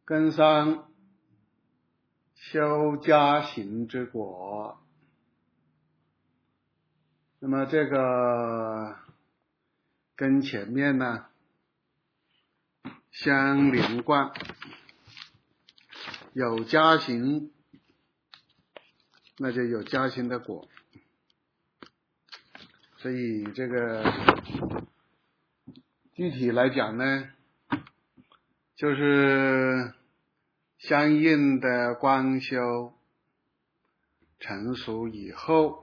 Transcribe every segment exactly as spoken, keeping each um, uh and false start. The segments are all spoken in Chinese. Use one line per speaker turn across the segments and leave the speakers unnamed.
根上修家行之果。那么这个跟前面呢相连贯，有家行，那就有家行的果。所以这个具体来讲呢，就是相应的观修成熟以后，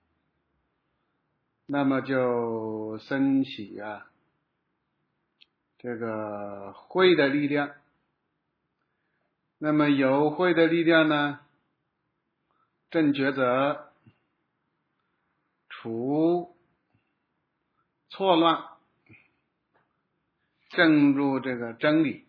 那么就升起啊这个慧的力量。那么由慧的力量呢，正觉者除错乱，正入这个真理，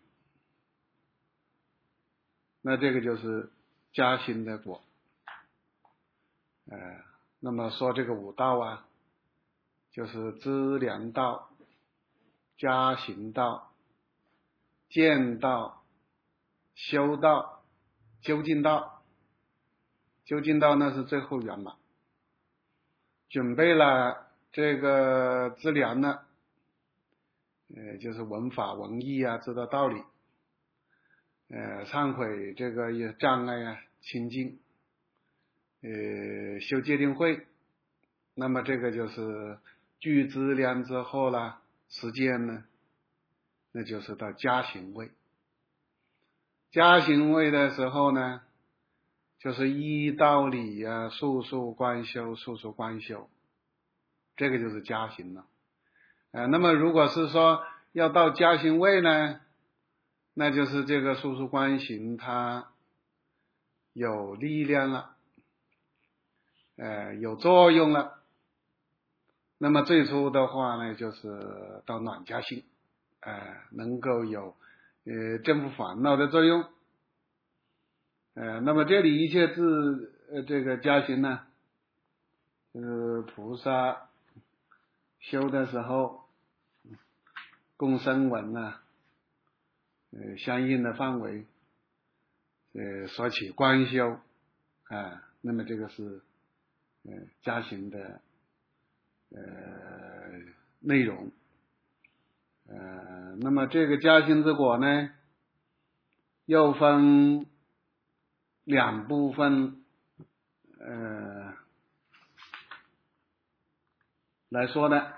那这个就是家行的果。呃，那么说这个五道啊，就是资粮道、家行道、见道、修道、究竟道。究竟道那是最后圆满，准备了这个资粮呢，呃，就是闻法闻义啊，知道道理，呃，忏悔这个也障碍啊，清净，呃，修戒定慧。那么这个就是具资粮之后了，实践呢，那就是到家行位。家行位的时候呢，就是依道理啊，速速观修，速速观修，这个就是家行了。呃，那么如果是说要到家行位呢，那就是这个速速观行它有力量了，呃，有作用了。那么最初的话呢，就是到暖家行，呃，能够有呃征服烦恼的作用。呃，那么这里一切自呃这个家行呢，就是菩萨修的时候，共生闻呢，呃相应的范围，呃所起观修啊、呃，那么这个是呃家行的呃内容。呃，那么这个家行之果呢，又分两部分呃来说的。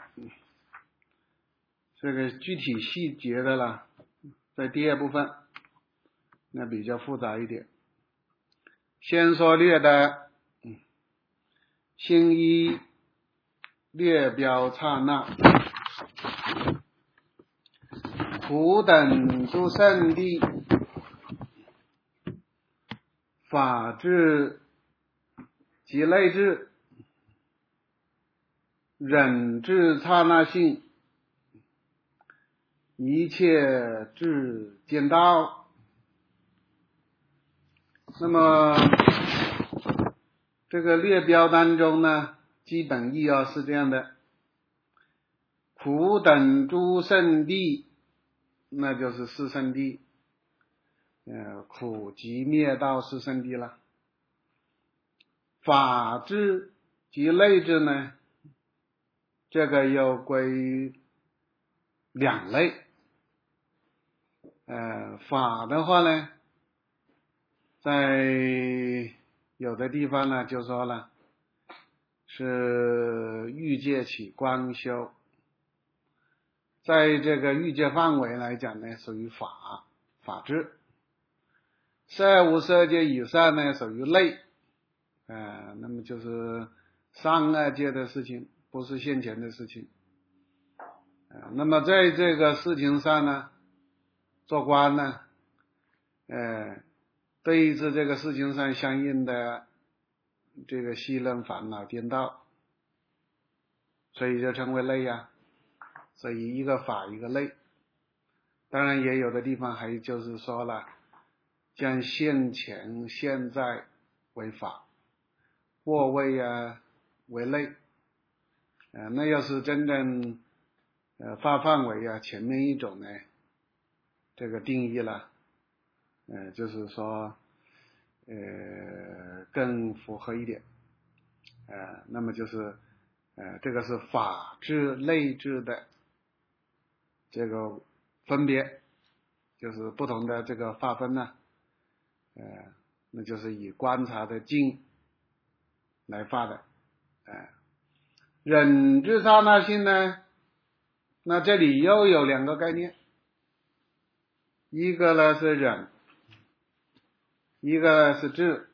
这个具体细节的啦，在第二部分，那比较复杂一点。先说略的，嗯，心一略标刹那，苦等诸圣地，法治及类治，忍至刹那性，一切至见道。那么这个列标当中呢，基本意要是这样的：苦等诸圣地，那就是四圣地，呃，苦集灭道四圣地了。法治及类治呢，这个又归两类。呃，法的话呢，在有的地方呢就说了，是欲界起观修，在这个欲界范围来讲呢，属于法法治；色无色界以上呢，属于类。呃，那么就是上二界的事情，不是现前的事情。呃，那么在这个事情上呢，做官呢，呃，对治这个事情上相应的这个息任烦恼颠倒，所以就称为类呀、啊。所以一个法一个类。当然也有的地方还就是说了，将现前现在为法，过位啊为类。呃，那要是真正呃发范围啊，前面一种呢，这个定义了， 呃，就是说，呃，更符合一点，呃，那么就是，呃，这个是法治内治的这个分别，就是不同的这个划分呢，呃，那就是以观察的境来画的，呃，忍之刹那性呢，那这里又有两个概念，一个呢是忍，一个是智，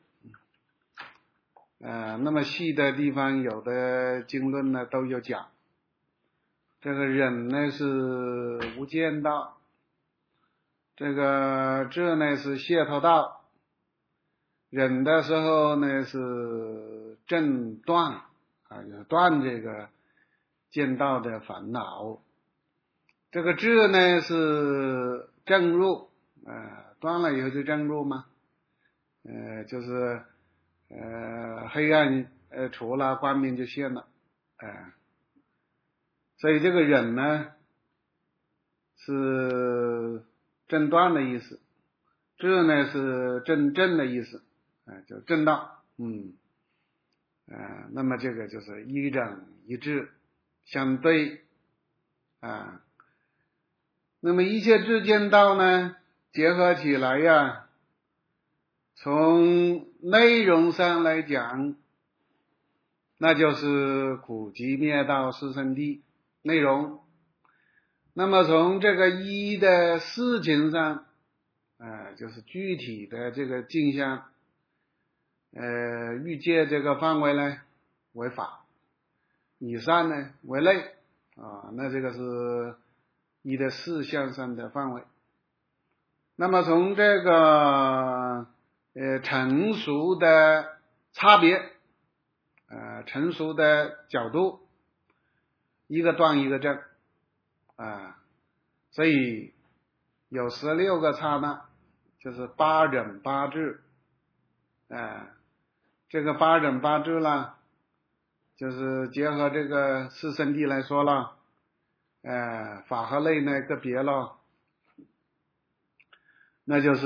呃，那么细的地方有的经论呢都有讲，这个忍呢是无间道，这个智呢是解脱道，忍的时候呢是正断啊，就是断这个见道的烦恼，这个智呢是正入，呃，断了以后就正入嘛，呃，就是呃黑暗呃除了，光明就现了，呃，所以这个忍呢是正断的意思，智呢是正正的意思，呃，就正道，嗯，呃，那么这个就是一忍一智相对啊，那么一切智见道呢结合起来呀，从内容上来讲，那就是苦集灭道四圣谛内容。那么从这个一的事情上，呃，就是具体的这个镜像，呃，欲界这个范围呢为法，以上呢为类啊，那这个是一的事项上的范围。那么从这个呃成熟的差别，呃成熟的角度，一个断一个正啊，所以有十六个刹那，就是八忍八智，啊，这个八忍八智呢，就是结合这个四圣谛来说了，呃，法和类呢个别了，那就是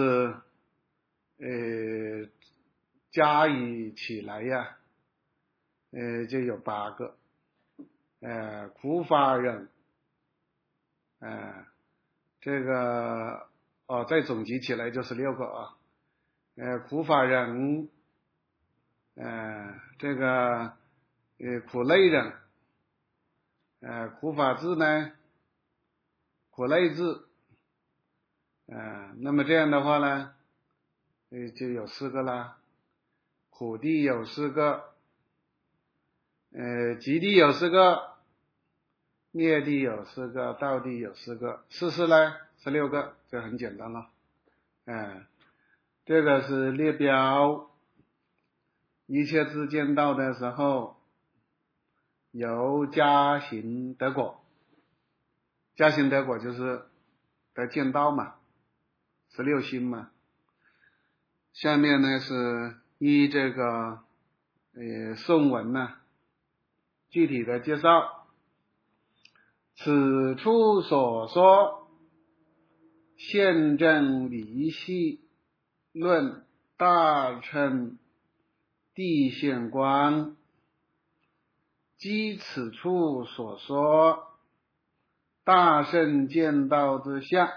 呃加以起来呀，呃就有八个，呃苦法忍，呃这个哦再总结起来就是六个啊，呃苦法忍，呃这个呃苦类忍，呃苦法智呢，苦类智，呃那么这样的话呢，呃就有四个啦，苦地有四个，呃极地有四个，灭地有四个，道地有四个，四四呢十六个，这很简单了，嗯，这个是列表一切智见道的时候由加行得果，加行得果就是得见道嘛，十六心嘛。下面呢是依这个呃颂文呢具体的介绍，此处所说宪政离系论大乘地现观，即此处所说大圣见道之相，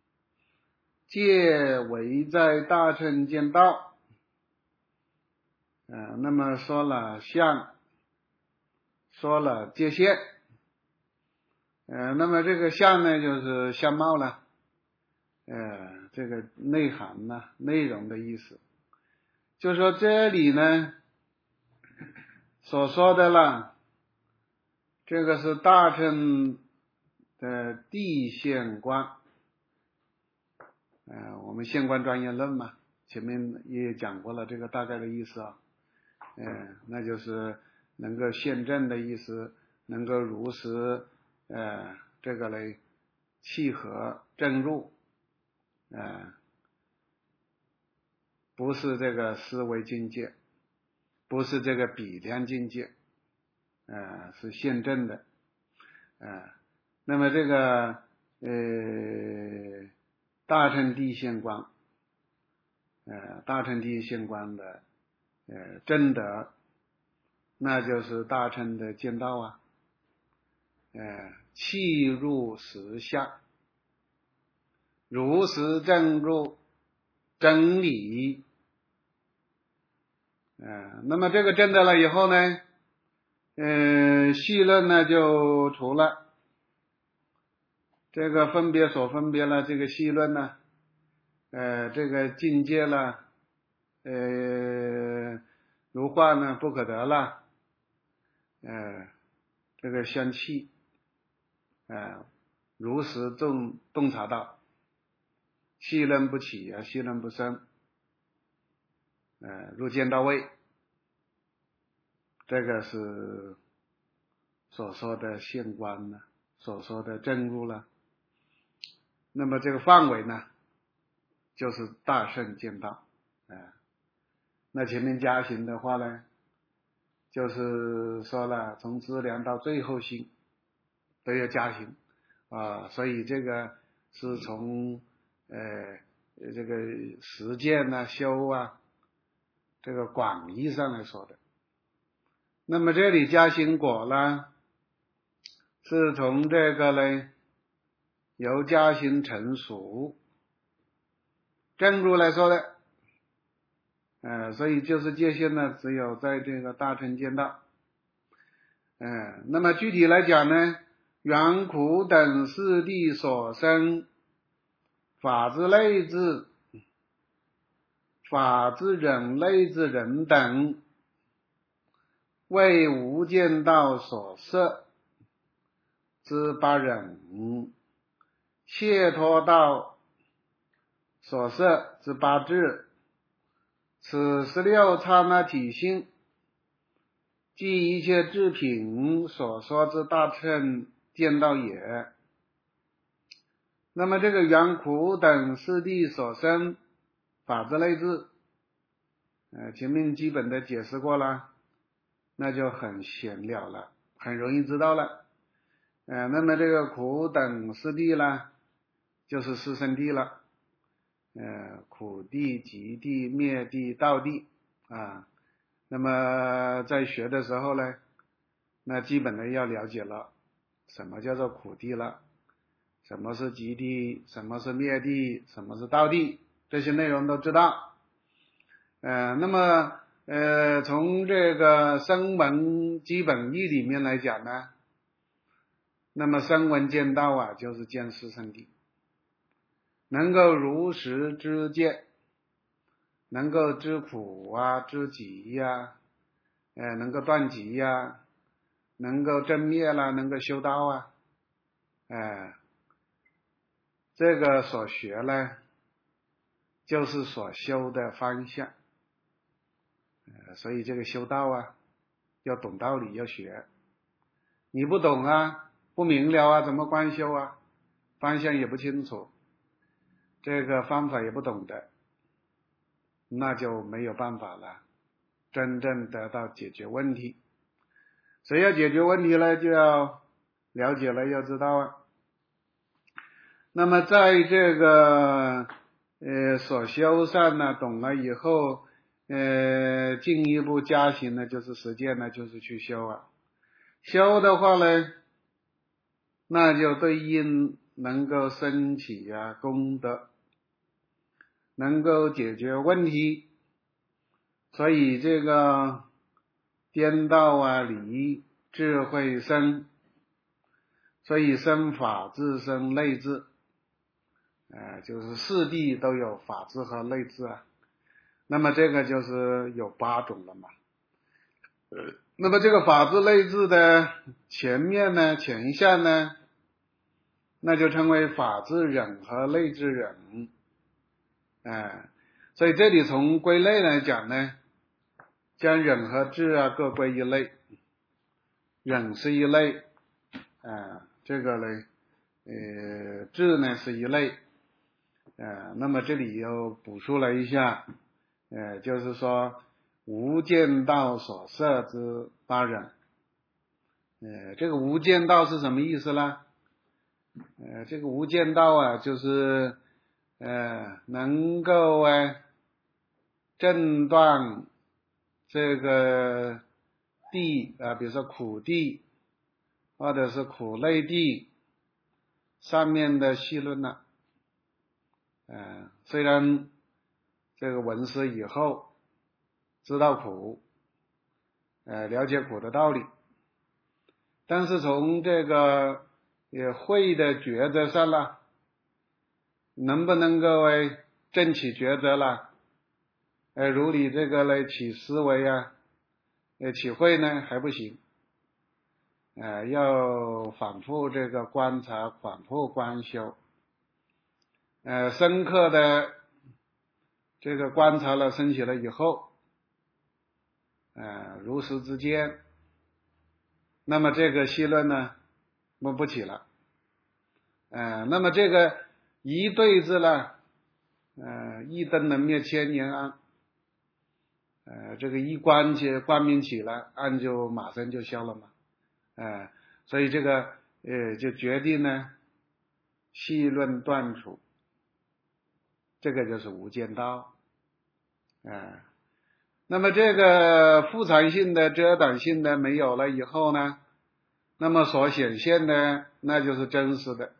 皆为在大乘见道。呃，那么说了相，说了界限，呃，那么这个相呢，就是相貌了，呃，这个内涵呢，内容的意思，就说这里呢所说的了，这个是大乘的地现观，呃，我们现观专业论嘛，前面也讲过了这个大概的意思啊，呃，那就是能够现证的意思，能够如实呃这个嘞契合正入，呃，不是这个思维境界，不是这个比量境界，呃，是现证的，呃，那么这个呃大乘地现观， 呃大乘第一性观的呃正德，那就是大乘的见道啊，呃契入实相，如实证入真理。呃那么这个证得了以后呢，呃细论呢就除了这个分别所分别了，这个细论呢，呃这个境界了，呃如幻呢不可得了，呃这个相气，呃如实洞洞察到，细论不起啊，细论不生，呃入见到位，这个是所说的现观呢，所说的证入了。那么这个范围呢，就是大圣见道。呃那前面加行的话呢，就是说了从资粮到最后行都要加行啊，所以这个是从呃这个实践啊修啊这个广义上来说的。那么这里加行果呢，是从这个呢由加行成熟正入来说的。呃所以就是界限呢，只有在这个大乘见道。嗯，那么具体来讲呢，缘苦等四谛所生，法之类智，法之忍类之人等，为无间道所摄之八忍，解脱道所摄之八智，此十六刹那体性，即一切智品所说之大乘见道也。那么这个缘苦等四谛所生，法之类智，呃前面基本的解释过了，那就很显了了，很容易知道了。呃那么这个苦等四谛呢，就是四圣谛了，呃苦谛、集谛、灭谛、道谛啊。那么在学的时候呢，那基本的要了解了什么叫做苦谛了，什么是集谛，什么是灭谛，什么是道谛，这些内容都知道。呃那么呃从这个声闻基本义里面来讲呢，那么声闻见道啊，就是见四圣谛，能够如实知见，能够知苦啊，知集呀，呃能够断集呀，能够正灭啦，能够修道啊，呃这个所学呢，就是所修的方向。呃所以这个修道啊，要懂道理，要学。你不懂啊，不明了啊，怎么观修啊？方向也不清楚，这个方法也不懂的，那就没有办法了，真正得到解决问题。所以要解决问题呢，就要了解了，要知道啊。那么在这个呃所修上呢，懂了以后，呃进一步加行呢，就是实践呢，就是去修啊。修的话呢，那就对应能够升起啊功德，能够解决问题。所以这个颠倒啊理智慧生，所以生法智生类智，呃就是四谛都有法智和类智啊。那么这个就是有八种了嘛。呃那么这个法智类智的前面呢，前项呢，那就称为法智忍和类智忍。呃所以这里从归类来讲呢，将忍和智啊各归一类，忍是一类，呃这个呢呃智呢是一类。呃那么这里又补述了一下，呃就是说无间道所摄之八忍。呃这个无间道是什么意思呢？呃这个无间道啊，就是呃能够啊震断这个地啊，比如说苦地或者是苦类地上面的细论呢，呃，虽然这个闻思以后知道苦，呃，了解苦的道理，但是从这个也会的抉择上了，能不能够为正起抉择了，呃，如理这个来起思维啊，呃，起会呢还不行，呃，要反复这个观察，反复观修，呃，深刻的这个观察了升起了以后，呃，如实之见，那么这个细论呢，不不起了，呃，那么这个一对子呢，呃，一灯能灭千年暗，呃，这个一观起光明起来，暗就马上就消了嘛，呃，所以这个呃就决定呢，细论断除，这个就是无间道，呃，那么这个副常性的遮挡性的没有了以后呢，那么所显现的那就是真实的，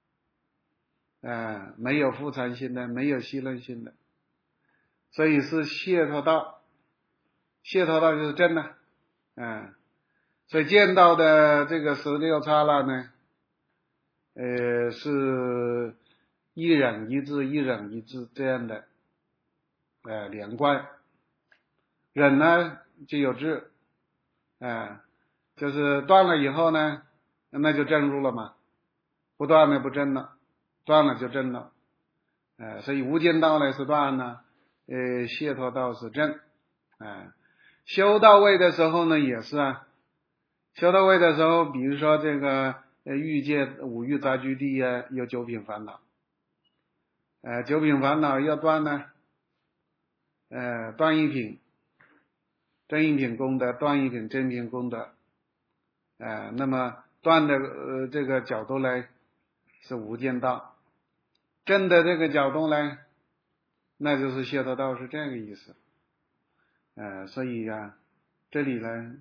呃，没有副常性的，没有细论性的，所以是解脱道，解脱道就是真的，嗯，所以见到的这个十六刹那呢，呃，是一忍一智，一忍一智这样的，呃，连贯，忍呢就有智，呃，就是断了以后呢，那就证入了嘛，不断呢不证了，断了就证了，呃，所以无间道呢是断呢，呃，解脱道是证，呃，修到位的时候呢也是啊，修到位的时候，比如说这个呃欲界五欲杂居地啊，有九品烦恼，呃，九品烦恼要断呢，呃，断一品，真一品功德，断一品真品功德，呃，那么断的呃这个角度呢是无间道，正的这个角度呢，那就是解脱道，是这个意思，呃，所以啊，这里呢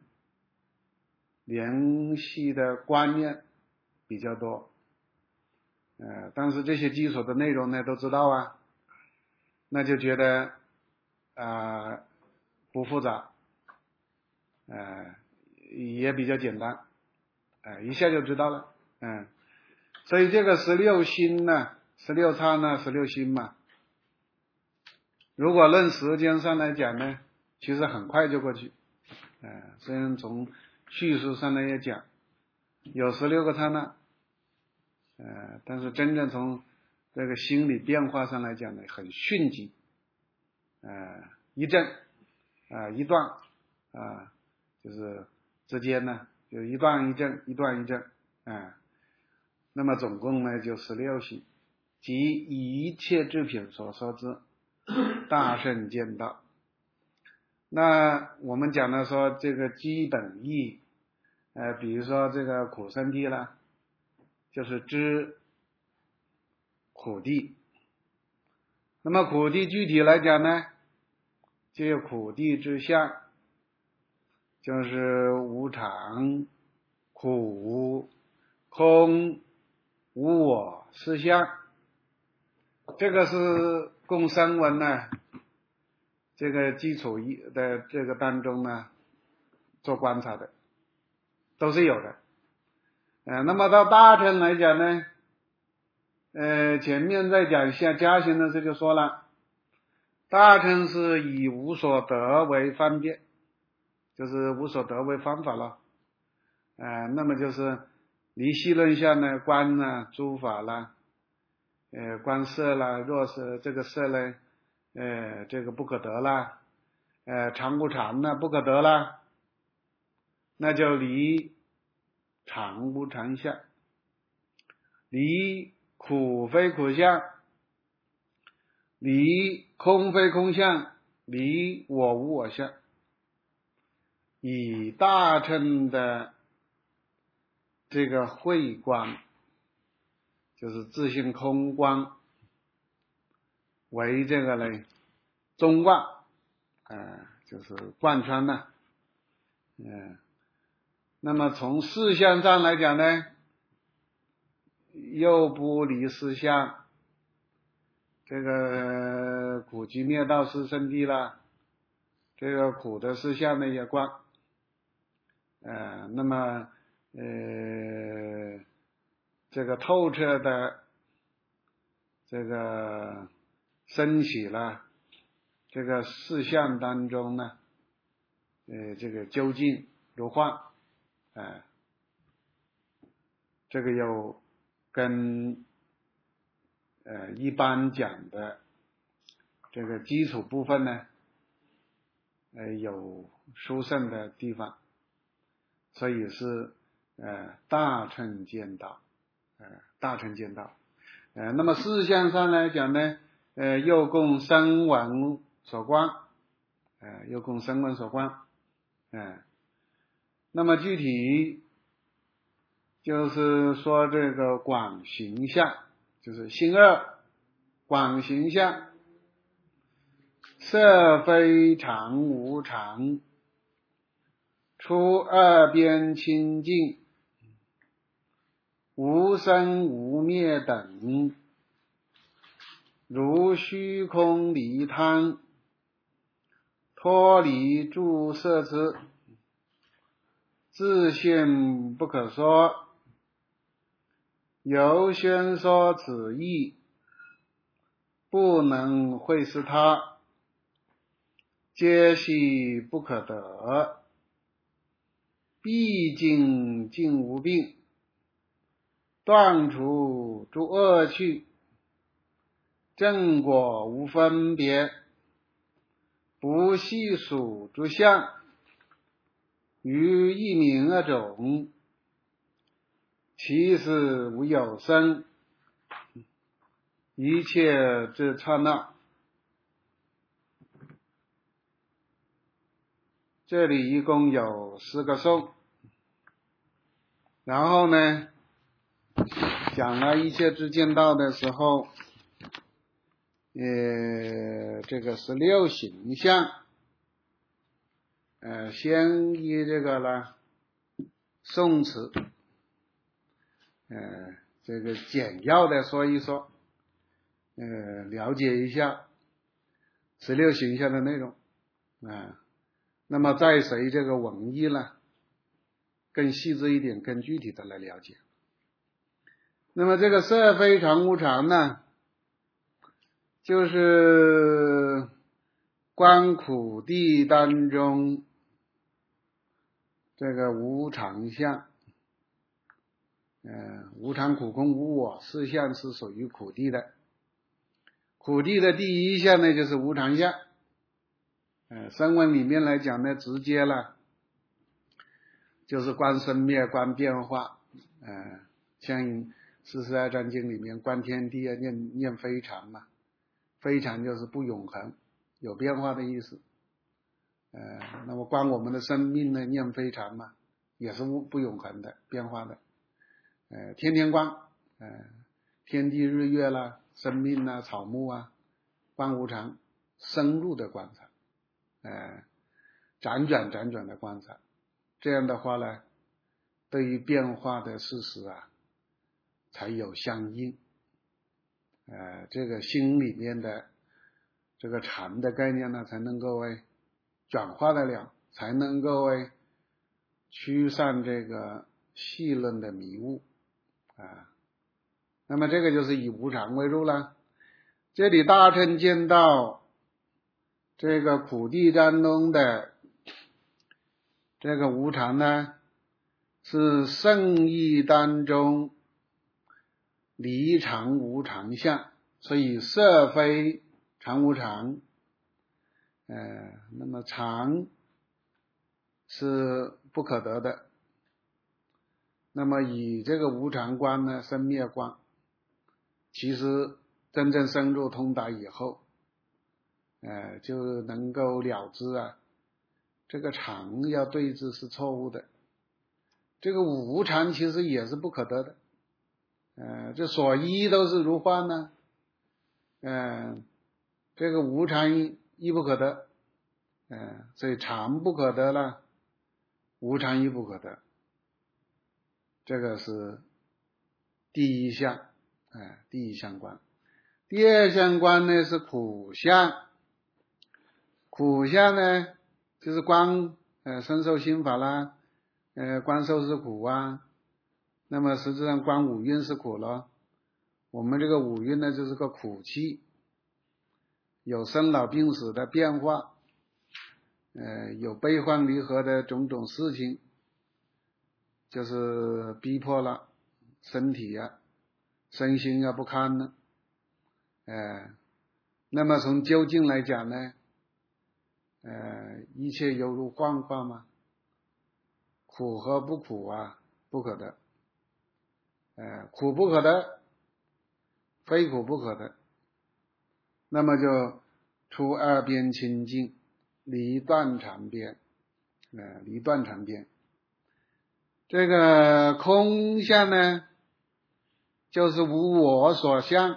联系的观念比较多，呃，但是这些基础的内容呢都知道啊，那就觉得啊、呃、不复杂，呃也比较简单，呃一下就知道了，嗯，所以这个十六心呢，十六刹那十六心嘛，如果论时间上来讲呢，其实很快就过去，呃虽然从叙述上来也讲有十六个刹那，呃但是真正从这个心理变化上来讲呢，很迅疾，呃一阵啊、呃、一段啊、呃、就是之间呢就一段一阵一段一阵，啊、呃、那么总共呢就十六心，即一切智品所说之大圣见道。那我们讲的说这个基本义，呃比如说这个苦生地啦，就是知苦地，那么苦地具体来讲呢，就有苦地之相，就是无常、苦、空、无我四相，这个是共声闻呢这个基础一的这个当中呢做观察的，都是有的。呃，那么到大乘来讲呢，呃，前面在讲下加行的时候就说了，大乘是以无所得为方便，就是无所得为方法了，呃，那么就是离细论下呢，观呢，诸法啦，呃，观色啦，若是这个色呢，呃，这个不可得啦，呃，常不常呢，不可得啦，那就离常无常相，离苦非苦相，离空非空相，离我无我相，以大乘的这个慧观，就是自性空观为这个呢中观， 呃，就是贯穿呢，嗯、呃，那么从事项上来讲呢，又不离事项，这个苦集灭道是圣谛啦，这个苦的事项呢也观，呃，那么呃，这个透彻的这个升起了这个事项当中呢，呃，这个究竟如幻，呃，这个又跟呃一般讲的这个基础部分呢，呃有殊胜的地方，所以是呃大乘见道，呃大乘见道，呃那么事项上来讲呢，呃又供声闻所观，呃又供声闻所观，呃那么具体就是说这个广行相，就是心二广行相，色非常无常，出二边清净，无生无灭等，如虚空离贪，脱离诸色之，自性不可说，由宣说此义，不能会是他，皆系不可得，毕竟尽无病，断除诸恶趣，正果无分别，不细数诸相，于一名二种，其实无有生，一切之刹那。这里一共有四个颂，然后呢讲了一切之见道的时候，呃，这个十六行相，呃，先以这个呢宋词，呃，这个简要的说一说，呃，了解一下十六行相的内容啊、呃。那么再随这个文义呢，更细致一点，更具体的来了解。那么这个色非常无常呢，就是观苦谛当中这个无常相，呃，无常苦空无我四项是属于苦谛的。苦谛的第一项呢就是无常相，呃，声闻里面来讲呢，直接了就是观生灭，观变化，呃，像四十二章经里面观天地啊，念念非常嘛，非常就是不永恒，有变化的意思。呃，那么观我们的生命呢，念非常嘛，也是不永恒的，变化的。呃，天天观，呃，天地日月啦，生命啊，草木啊，观无常，深入的观察，呃，辗转辗转的观察，这样的话呢，对于变化的事实啊，才有相应。呃，这个心里面的这个禅的概念呢，才能够为转化得了，才能够为驱散这个细论的迷雾啊。那么这个就是以无常为入了。这里大乘见道这个苦谛当中的这个无常呢，是圣义当中离常无常相，所以色非常无常，呃，那么常是不可得的。那么以这个无常观呢，生灭观，其实真正深入通达以后，呃，就能够了知啊，这个常要对治是错误的，这个无常其实也是不可得的，呃，这所依都是如幻呢，呃，这个无常亦不可得， 呃，所以常不可得了，无常亦不可得，这个是第一项，呃，第一项观。第二项观呢是苦相，苦相呢就是观呃身受心法啦，呃观受是苦啊，那么实质上观五蕴是苦咯。我们这个五蕴呢就是个苦气，有生老病死的变化，呃有悲欢离合的种种事情，就是逼迫了身体呀、啊、身心啊不堪了。呃那么从究竟来讲呢，呃一切犹如幻化嘛，苦和不苦啊不可得，呃苦不可得，非苦不可得，那么就出二边清净，离断常边，呃离断常边。这个空相呢就是无我所相，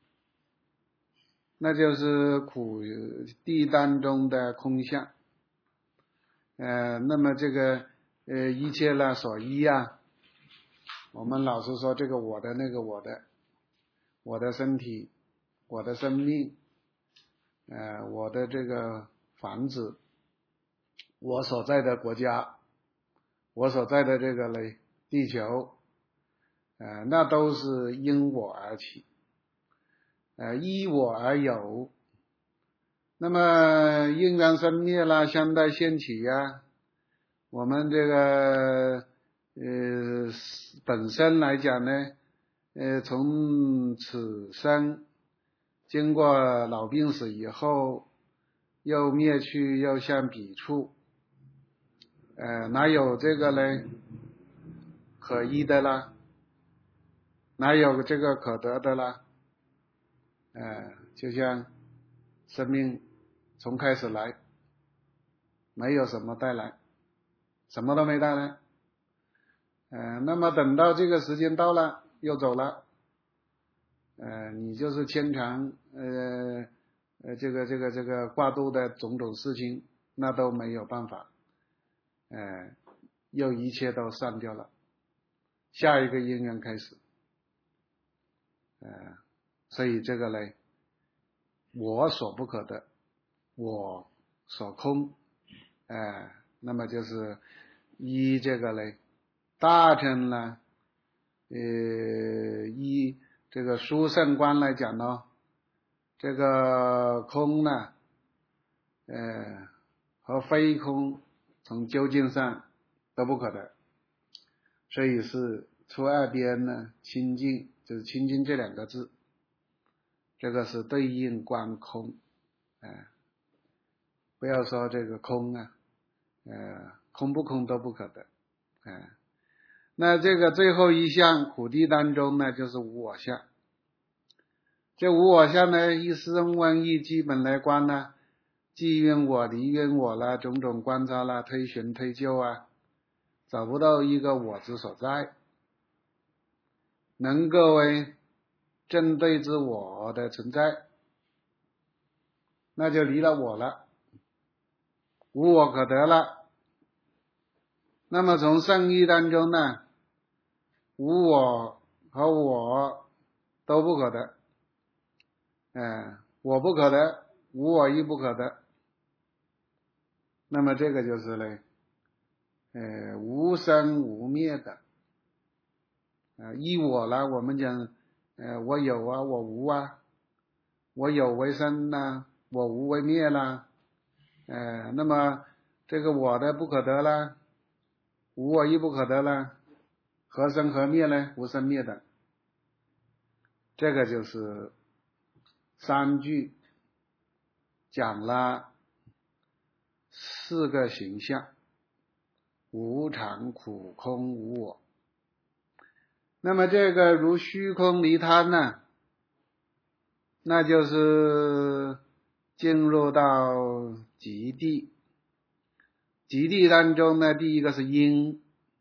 那就是苦地当中的空相。呃那么这个呃一切呢所依啊，我们老是说这个我的那个我的，我的身体，我的生命，呃我的这个房子，我所在的国家，我所在的这个呢地球，呃那都是因我而起，呃依我而有。那么因缘生灭啦，相待现起呀，我们这个呃本身来讲呢，呃从此生经过老病死以后，又灭去，又向彼处，呃哪有这个呢可依的啦，哪有这个可得的啦？呃就像生命从开始来，没有什么带来，什么都没带来，呃那么等到这个时间到了又走了，呃你就是牵缠呃呃这个这个这个挂渡的种种事情，那都没有办法，呃又一切都散掉了，下一个因缘开始，呃所以这个呢，我所不可得，我所空，呃那么就是依这个呢大乘呢，呃依这个殊胜观来讲呢，这个空呢呃和非空从究竟上都不可得，所以是出二边呢清净，就是清净这两个字，这个是对应观空，呃不要说这个空啊，呃空不空都不可得，呃那这个最后一项苦地当中呢就是无我相。这无我相呢，依四圣问义基本来观呢，即愿我离愿我啦，种种观察啦，推寻推究啊，找不到一个我之所在，能够为正对之我的存在，那就离了我了，无我可得了。那么从圣义当中呢，无我和我都不可得，呃我不可得，无我亦不可得，那么这个就是呢呃无生无灭的，呃依我啦，我们讲呃我有啊，我无啊，我有为生啦，我无为灭啦，呃那么这个我的不可得啦，无我亦不可得啦，何生何灭呢？无生灭的，这个就是三句讲了四个形象，无常苦空无我。那么这个如虚空离贪呢，那就是进入到极地。极地当中呢，第一个是因，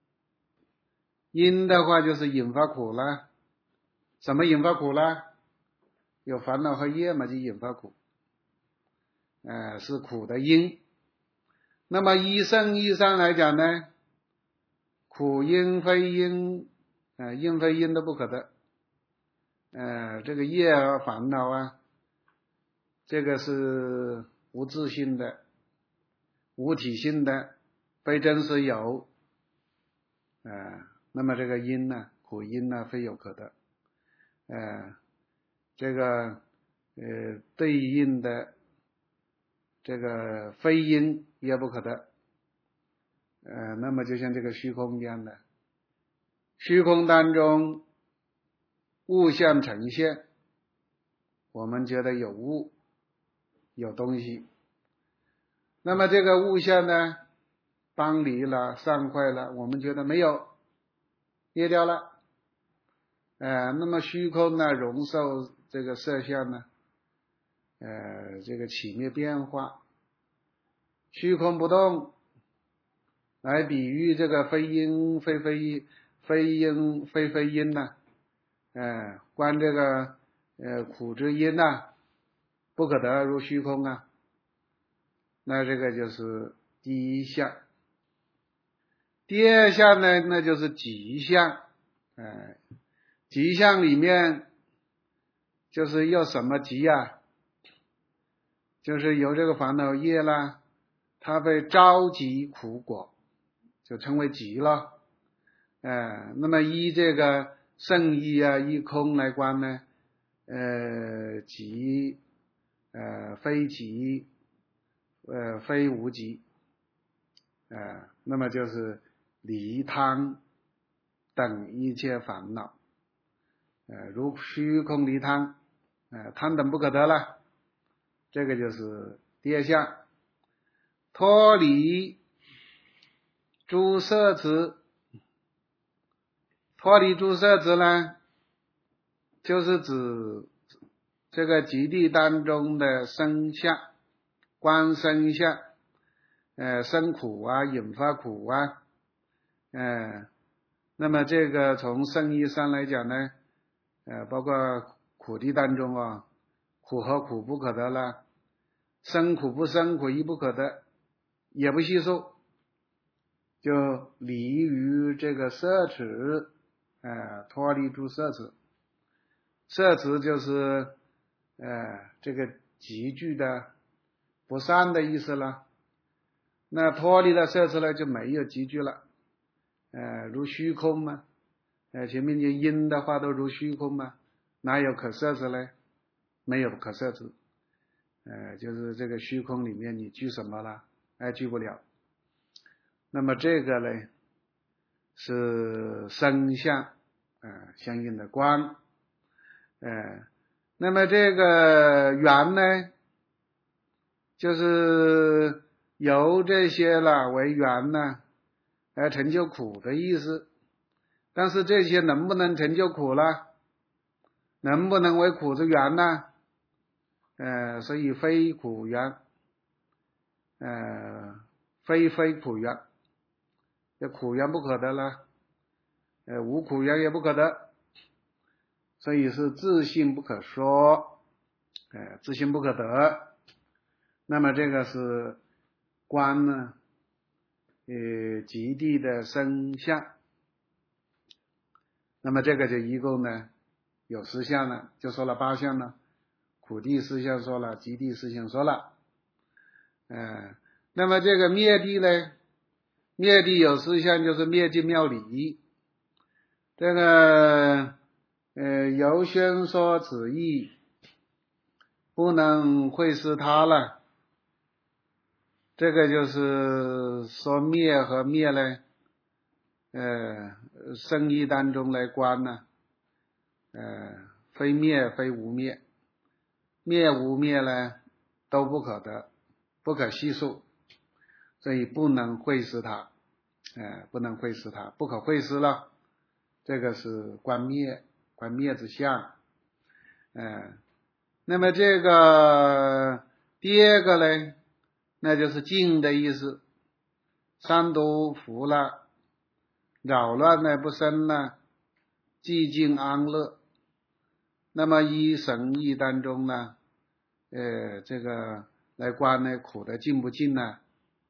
因的话就是引发苦了。什么引发苦了？有烦恼和业嘛，就引发苦，呃是苦的因。 那么依圣义上来讲呢，苦因非因，呃，因非因都不可得。呃，这个业啊烦恼啊，这个是无自性的、无体性的，非真实有。呃，那么这个因呢，苦因呢，非有可得。呃，这个呃对应的这个非因也不可得。呃，那么就像这个虚空一样的，虚空当中物象呈现，我们觉得有物，有东西。那么这个物象呢，搬离了、散坏了，我们觉得没有，灭掉了。呃，那么虚空呢，容受这个色相呢，呃，这个起灭变化。虚空不动，来比喻这个非因非非因非因非非因呢，呃，观这个呃苦之因呐，不可得如虚空啊。那这个就是第一项。第二项呢，那就是极相。呃，极相里面就是要什么极啊？就是有这个烦恼业啦，它被召集苦果，就称为极了。呃，那么依这个圣义啊，依空来观呢，呃，极，呃，非极，呃，非无极，呃，那么就是离贪等一切烦恼，呃，如虚空离贪，呃，贪等不可得了，这个就是第二项。脱离诸色执，脱离诸色执呢，就是指这个极地当中的生相，观生相，呃，生苦啊，引发苦啊，呃，那么这个从圣义上来讲呢，呃，包括苦地当中啊，苦和苦不可得了，生苦不生苦亦不可得，也不细数，就离于这个色执，呃，脱离诸色执。色执就是呃这个急剧的不善的意思了。那脱离了色执呢，就没有急剧了。呃，如虚空嘛，呃，前面就因的话都如虚空嘛，哪有可色执呢？没有可色执。呃，就是这个虚空里面你具什么了？哎，具不了。那么这个呢，是生相，呃，相应的观。呃，那么这个缘呢，就是由这些了为缘呢，来成就苦的意思。但是这些能不能成就苦了？能不能为苦之缘呢？呃，所以非苦缘，呃，非非苦缘，这苦缘不可得了，呃，无苦缘也不可得，所以是自性不可说，呃，自性不可得。那么这个是观呢，呃，极地的生相。那么这个就一共呢有十项了，就说了八项了。苦地四项说了，极地四项说了。呃，那么这个灭地呢，灭地有四项，就是灭尽妙理。这个呃，由宣说此义，不能会师他了。这个就是说灭和灭呢，呃，圣义当中来观呢，呃，非灭非无灭，灭无灭呢都不可得，不可细数，所以不能会师他，呃，不能会师他，不可会师了。这个是观灭，观灭之相。呃，那么这个第二个呢，那就是静的意思，三毒服了，扰乱呢不生了，寂静安乐。那么依神义当中呢，呃，这个来观呢苦的静不静呢，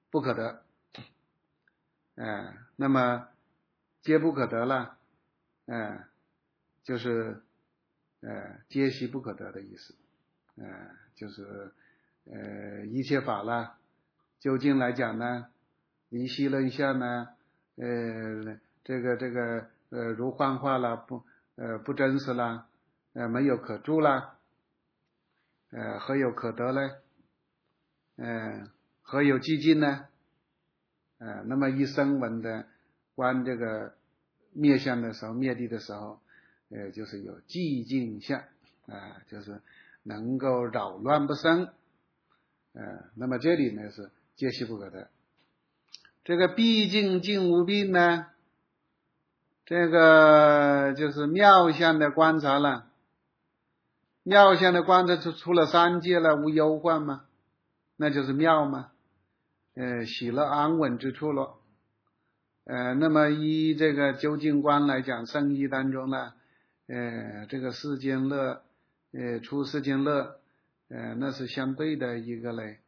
不可得，呃，那么皆不可得了，呃，就是呃皆悉不可得的意思，呃，就是呃一切法了，究竟来讲呢，离析论相呢，呃，这个这个呃如幻化了，不呃不真实了，呃没有可住了，呃何有可得呢？呃何有寂静呢？呃那么一声闻的观这个灭相的时候，灭地的时候，呃就是有寂静相啊、呃，就是能够扰乱不生，呃那么这里呢是皆悉不可得。这个毕竟静无病呢，这个就是妙相的观察了，妙相的观察出出了三界了，无忧患吗？那就是妙吗？呃喜乐安稳之处了。呃那么依这个究竟观来讲，圣义当中呢，呃这个世间乐，呃出世间乐，呃那是相对的一个嘞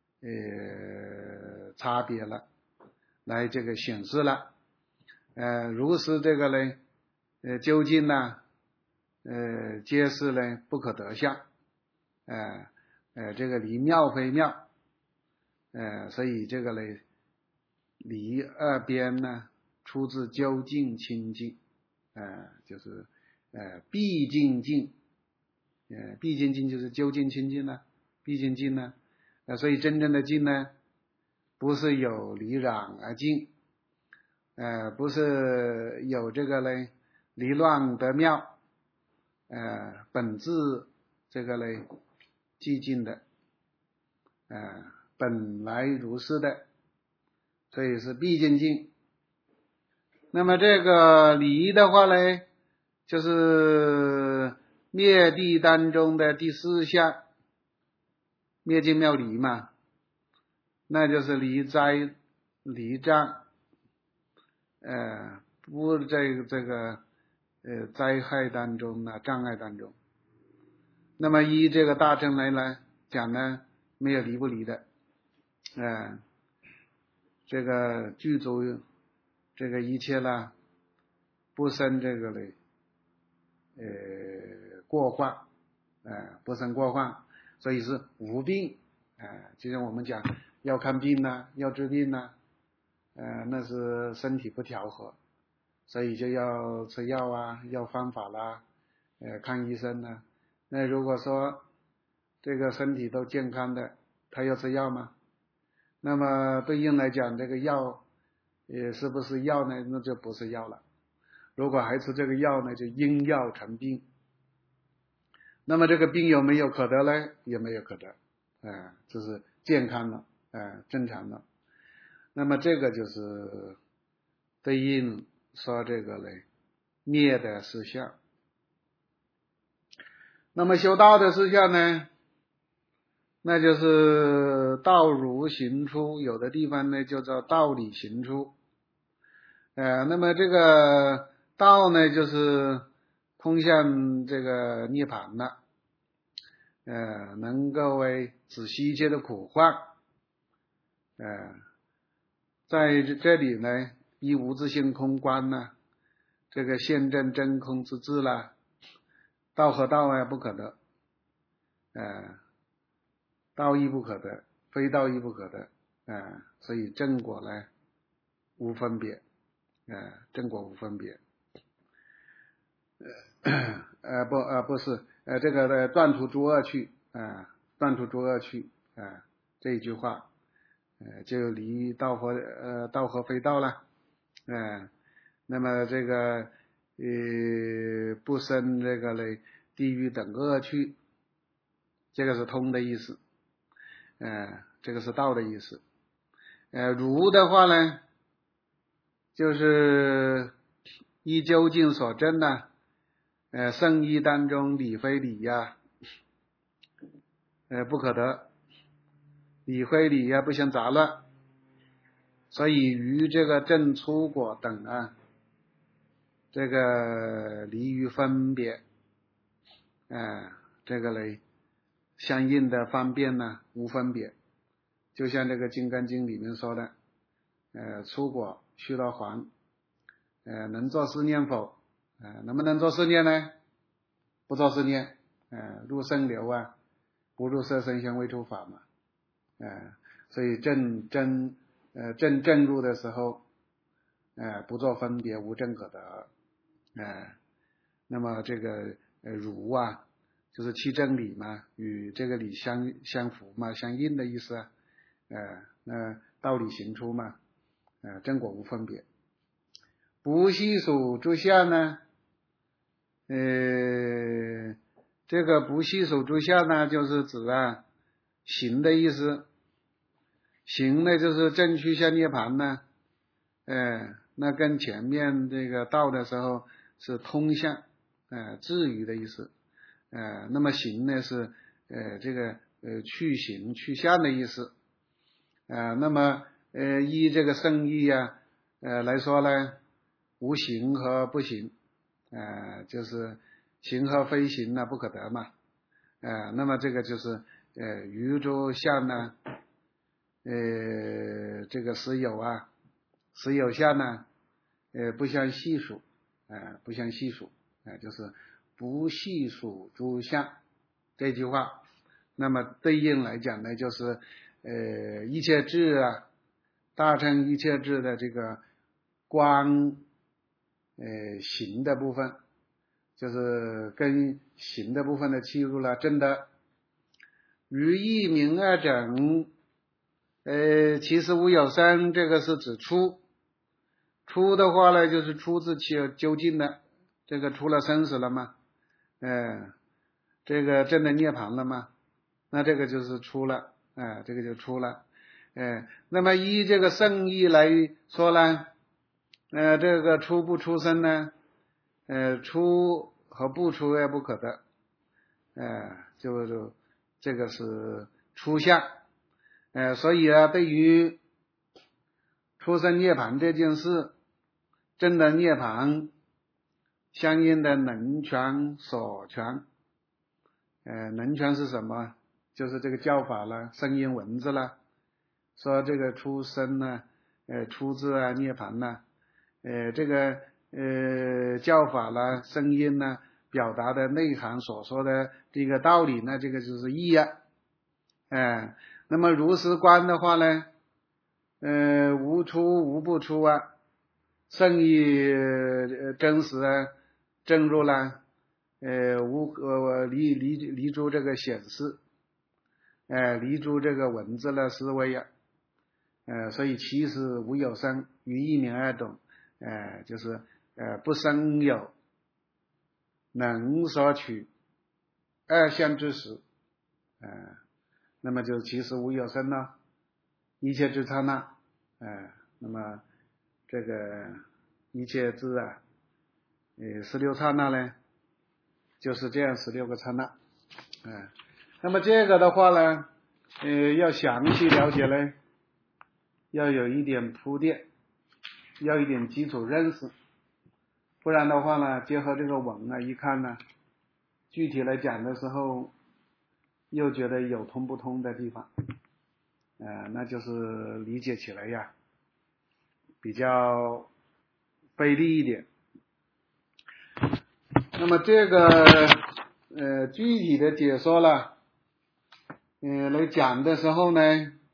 呃差别了，来这个显示了。呃如是这个嘞呃究竟呢，呃皆是嘞不可得相，呃呃这个离妙非妙，呃所以这个嘞离二边呢出自究竟清净，呃就是呃毕竟净，呃毕竟净就是究竟清净呢，毕竟净呢，呃所以真正的净呢不是有离染而净，呃不是有这个嘞离乱得妙，呃本质这个嘞寂静的，呃本来如是的，所以是毕竟净。那么这个离的话呢，就是灭地当中的第四项，灭尽妙离嘛，那就是离灾离障，呃不在这个呃灾害当中呢，障碍当中。那么依这个大乘来来讲呢，没有离不离的，呃这个具足这个一切啦，不生这个嘞呃过患，呃不生过患，所以是无病，呃就像我们讲要看病呐，要治病呐，呃那是身体不调和，所以就要吃药啊，要方法啦，呃看医生呐。那如果说这个身体都健康的，他要吃药吗？那么对应来讲，这个药也是不是药呢？那就不是药了。如果还吃这个药呢，就因药成病。那么这个病有没有可得呢？也没有可得，呃这是健康的，呃正常的。那么这个就是对应说这个嘞灭的事项。那么修道的事项呢，那就是道如行出，有的地方呢就叫道理行出。呃那么这个道呢就是通向这个涅槃了，呃能够为止息一切的苦患，呃在这里呢依无自性空观呢，这个现证真空之智啦，道和道啊不可得，呃道亦不可得，非道亦不可得，呃所以正果呢无分别，呃正果无分别，呃呃不呃不是呃这个的断除诸恶趣，呃断除诸恶趣，呃这一句话，呃就离道和呃道和非道了，呃那么这个呃不生这个嘞地狱等恶趣，这个是通的意思，呃这个是道的意思。呃如的话呢，就是依究竟所证呢，呃圣义当中理非理呀、呃不可得，理非理呀、不相杂乱，所以于这个正出果等啊，这个离于分别，呃这个嘞相应的方便呢无分别， 就像这个《金刚经》里面说的，呃，出果须罗环，呃，能做四念否？呃，能不能做四念呢？不做四念，呃，入圣流啊，不入色声香味触法嘛，呃，所以正正呃正正入的时候，呃，不做分别，无正可得，呃，那么这个呃如啊，就是七正理嘛，与这个理相相符嘛，相应的意思啊，呃，那道理行出嘛，呃，正果无分别。不细数诸相呢，呃，这个不细数诸相呢，就是指啊行的意思，行呢就是正趋向涅槃呢，呃，那跟前面这个道的时候是通向，呃，至于的意思，呃，那么行呢是呃这个呃去行去向的意思，呃，那么呃依这个圣义啊，呃来说呢，无行和不行，呃，就是行和非行呢不可得嘛，呃，那么这个就是呃于诸相呢，呃这个实有啊，实有相呢，呃不相细数，呃不相细数，呃就是不细数诸相这句话，那么对应来讲呢，就是呃一切智啊，大乘一切智的这个观呃行的部分，就是跟行的部分的契入了正的，于一名二整，呃其实无有生，这个是指出，出的话呢就是出自其究竟的，这个出了生死了嘛，呃这个真的涅槃了嘛，那这个就是出了，呃这个就出了，呃那么依这个圣义来说呢，呃这个出不出生呢，呃出和不出也不可得，呃就就这个是出相，呃所以啊对于出生涅槃这件事，真的涅槃相应的能权所权，呃能权是什么？就是这个教法了，声音文字了，说这个出生呢，呃出自啊涅槃呢，呃这个呃教法了，声音呢表达的内涵所说的这个道理呢，这个就是义啊，呃那么如实观的话呢，呃无出无不出啊，圣义呃真实啊正入了，呃无呃离离离诸这个显示，呃离诸这个文字的思维啊，呃所以其实无有生，于一名二懂，呃就是呃不生有能所取二相之时，呃那么就其实无有生了，一切之刹那，呃那么这个一切之啊呃十六刹那呢，就是这样十六个刹那，呃那么这个的话呢，呃要详细了解呢，要有一点铺垫，要一点基础认识，不然的话呢，结合这个文啊一看呢，具体来讲的时候又觉得有通不通的地方，呃那就是理解起来呀比较费力一点。那么这个呃具体的解说了，呃来讲的时候呢，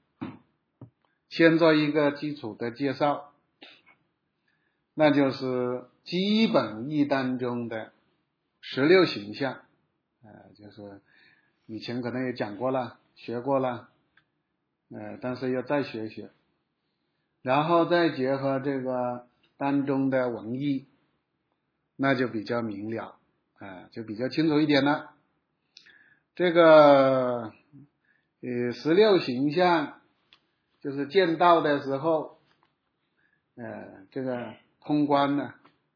先做一个基础的介绍，那就是基本义当中的十六行相，呃就是以前可能也讲过了，学过了，呃但是要再学学，然后再结合这个当中的文义，那就比较明了，呃就比较清楚一点了。这个呃十六行相就是见道的时候，呃这个通关呢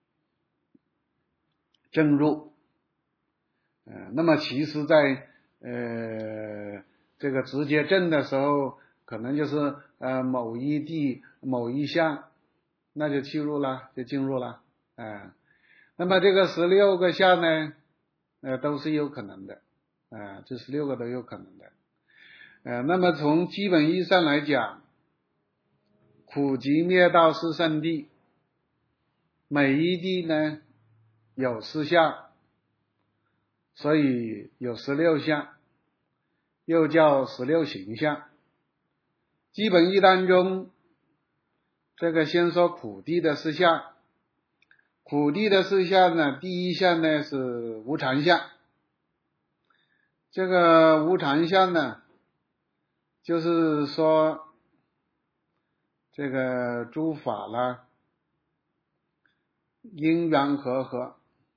正入，呃那么其实在呃这个直接正的时候，可能就是呃某一地某一项，那就进入了，就进入了，呃那么这个十六个相呢，呃都是有可能的，呃这十六个都有可能的。 呃，那么从基本意义上来讲，苦集灭道是圣谛，每一谛呢有四相，所以有十六相，又叫十六行相。基本义当中，这个先说苦谛的四相。苦谛的四相呢，第一项呢是无常相。这个无常相呢，就是说这个诸法啦，因缘和合，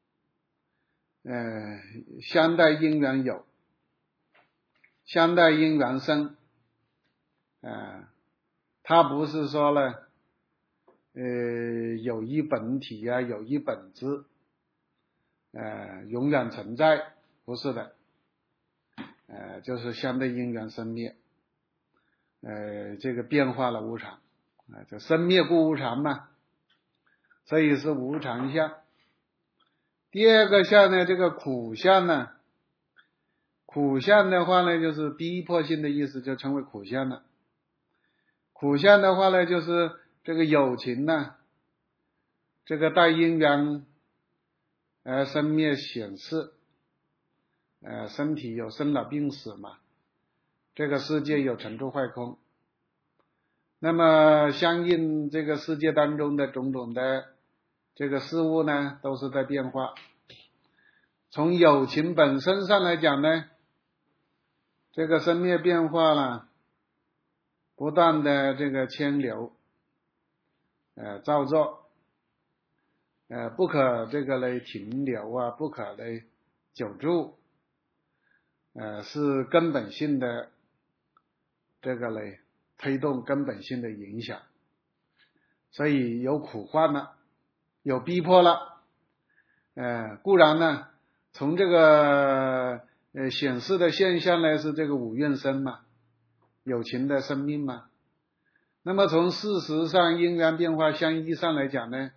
呃，相待因缘有，相待因缘生，呃，它不是说呢，呃，有一本体啊，有一本质，呃，永远存在，不是的，呃，就是相对因缘生灭，呃，这个变化了无常，啊、呃，这生灭故无常嘛，所以是无常相。第二个相呢，这个苦相呢，苦相的话呢，就是逼迫性的意思，就称为苦相了。苦相的话呢，就是这个有情呢，这个带因缘呃生灭显示，呃身体有生老病死嘛，这个世界有成住坏空，那么相应这个世界当中的种种的这个事物呢，都是在变化。从有情本身上来讲呢，这个生灭变化了，不断的这个牵流，呃造作，呃不可这个来停留啊，不可来久住，呃是根本性的这个来推动，根本性的影响，所以有苦患了，有逼迫了，呃固然呢，从这个呃显示的现象呢是这个五蕴生嘛，有情的生命嘛。那么从事实上因缘变化相依上来讲呢，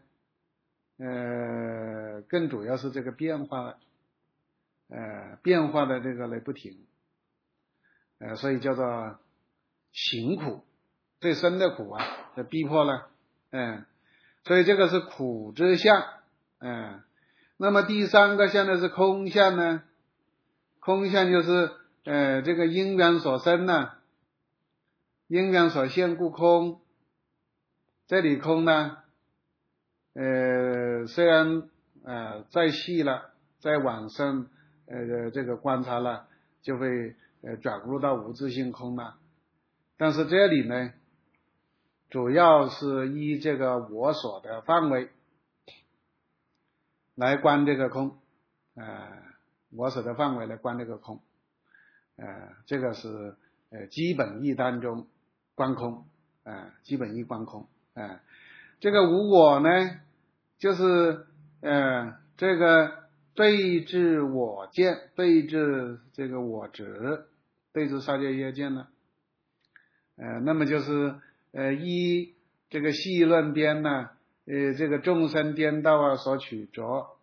呃更主要是这个变化，呃变化的这个来不停，呃所以叫做行苦，最深的苦啊，这逼迫了，嗯、呃，所以这个是苦之相，嗯、呃。那么第三个相呢是空相呢，空相就是呃这个因缘所生呢，因缘所现故空。这里空呢，呃虽然呃再细了，再往深呃这个观察了，就会呃转入到无自性空了。但是这里呢，主要是依这个我所的范围来观这个空，呃我所的范围来观这个空，呃这个是呃基本义当中观空，呃基本义观空，呃这个无我呢，就是呃这个对治我见，对治这个我执，对治杀戒业见呢，呃那么就是呃依这个细论边呢，呃这个众生颠倒啊所取着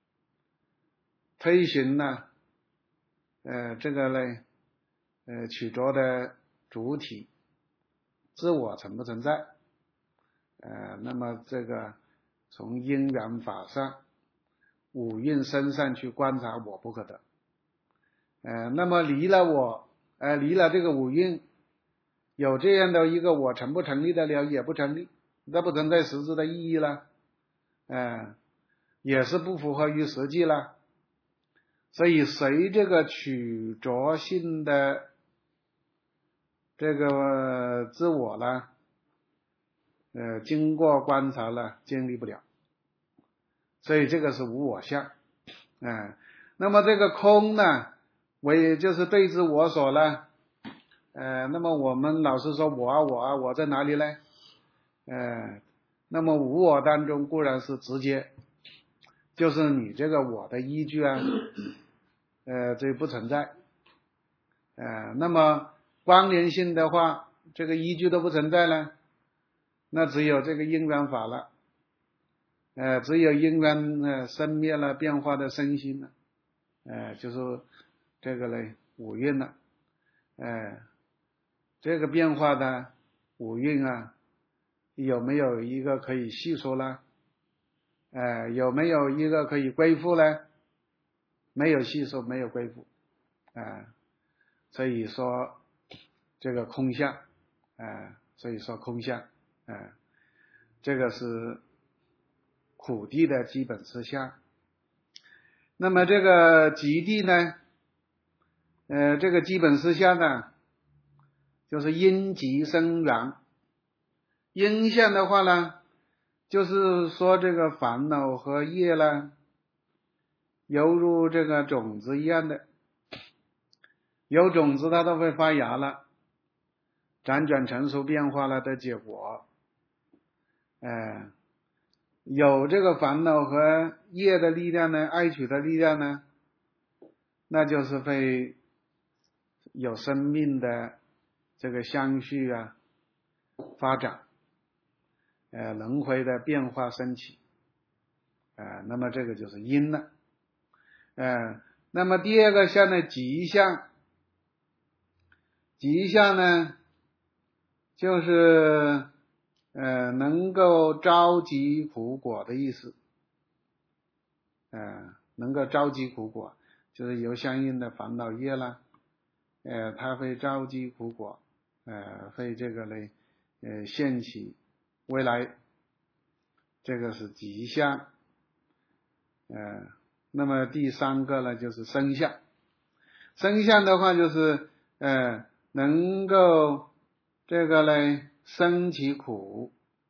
推行呢，呃这个呢呃取着的主体自我存不存在，呃那么这个从因缘法上五蕴身上去观察我不可得，呃那么离了我，呃离了这个五蕴，有这样的一个我成不成立得了？也不成立，那不存在实质的意义了，呃也是不符合于实际了。所以随这个取着性的这个自我呢，呃经过观察了建立不了，所以这个是无我相，嗯、呃，那么这个空呢，为就是对治我所呢，呃那么我们老是说我啊我啊我在哪里呢？呃那么无我当中固然是直接，就是你这个我的依据啊，呃这不存在，呃那么关联性的话，这个依据都不存在了，那只有这个因缘法了，呃只有因缘呃生灭了变化的身心了，呃就是这个嘞五蕴了，呃这个变化的五蕴啊，有没有一个可以细说呢？呃，有没有一个可以归附呢？没有细说，没有归附，啊、呃，所以说这个空相，啊、呃，所以说空相，啊、呃，这个是苦谛的基本实相。那么这个极谛呢，呃，这个基本实相呢，就是因极生缘。因相的话呢，就是说这个烦恼和业呢，犹如这个种子一样的，有种子它都会发芽了，辗转成熟变化了的结果。呃，有这个烦恼和业的力量呢，爱取的力量呢，那就是会有生命的这个相续啊发展，呃，轮回的变化升起，呃，那么这个就是因了。呃，那么第二个相呢，极相，极相呢，就是呃能够召集苦果的意思，呃，能够召集苦果，就是有相应的烦恼业啦，呃，它会召集苦果，呃，会这个呢，呃，现起未来，这个是极相。呃，那么第三个呢，就是生相。生相的话，就是呃，能够这个呢生起苦，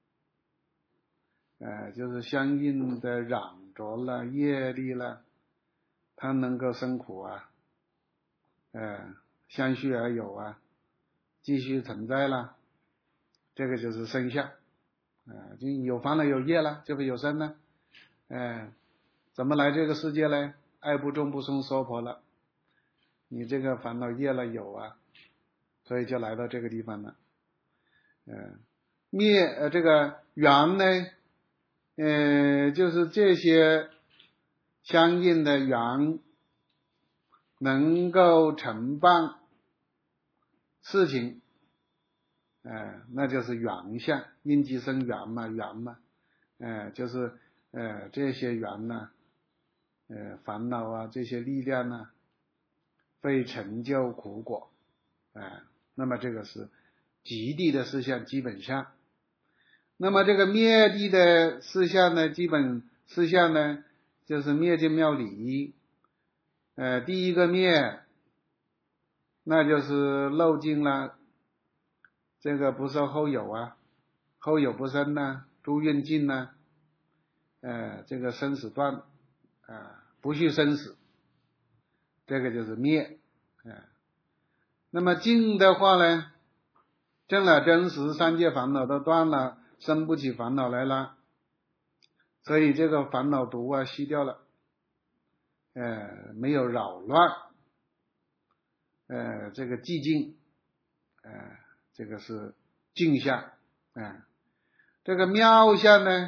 呃，就是相应的染着了业力了，它能够生苦啊，呃，相续而有啊，继续存在了，这个就是生相。呃，就有烦恼有业了，就会有生了。呃，怎么来这个世界呢？爱不重不生娑婆了，你这个烦恼业了有啊，所以就来到这个地方了。呃，灭呃这个缘呢，呃，就是这些相应的缘能够承办事情，呃，那就是缘相，因即生缘嘛，缘嘛，呃，就是呃这些缘呢，呃烦恼啊这些力量呢，会成就苦果，呃，那么这个是极谛的事项基本相。那么这个灭谛的事项呢，基本事项呢，就是灭尽妙理。呃，第一个灭，那就是漏尽了这个不受后有啊，后有不生呐，诸蕴尽呐，呃，这个生死断啊、呃，不续生死，这个就是灭。呃，那么尽的话呢，正了真实，三界烦恼都断了，生不起烦恼来了，所以这个烦恼毒啊吸掉了，呃，没有扰乱，呃，这个寂静，呃，这个是静相，啊、呃，这个妙相呢，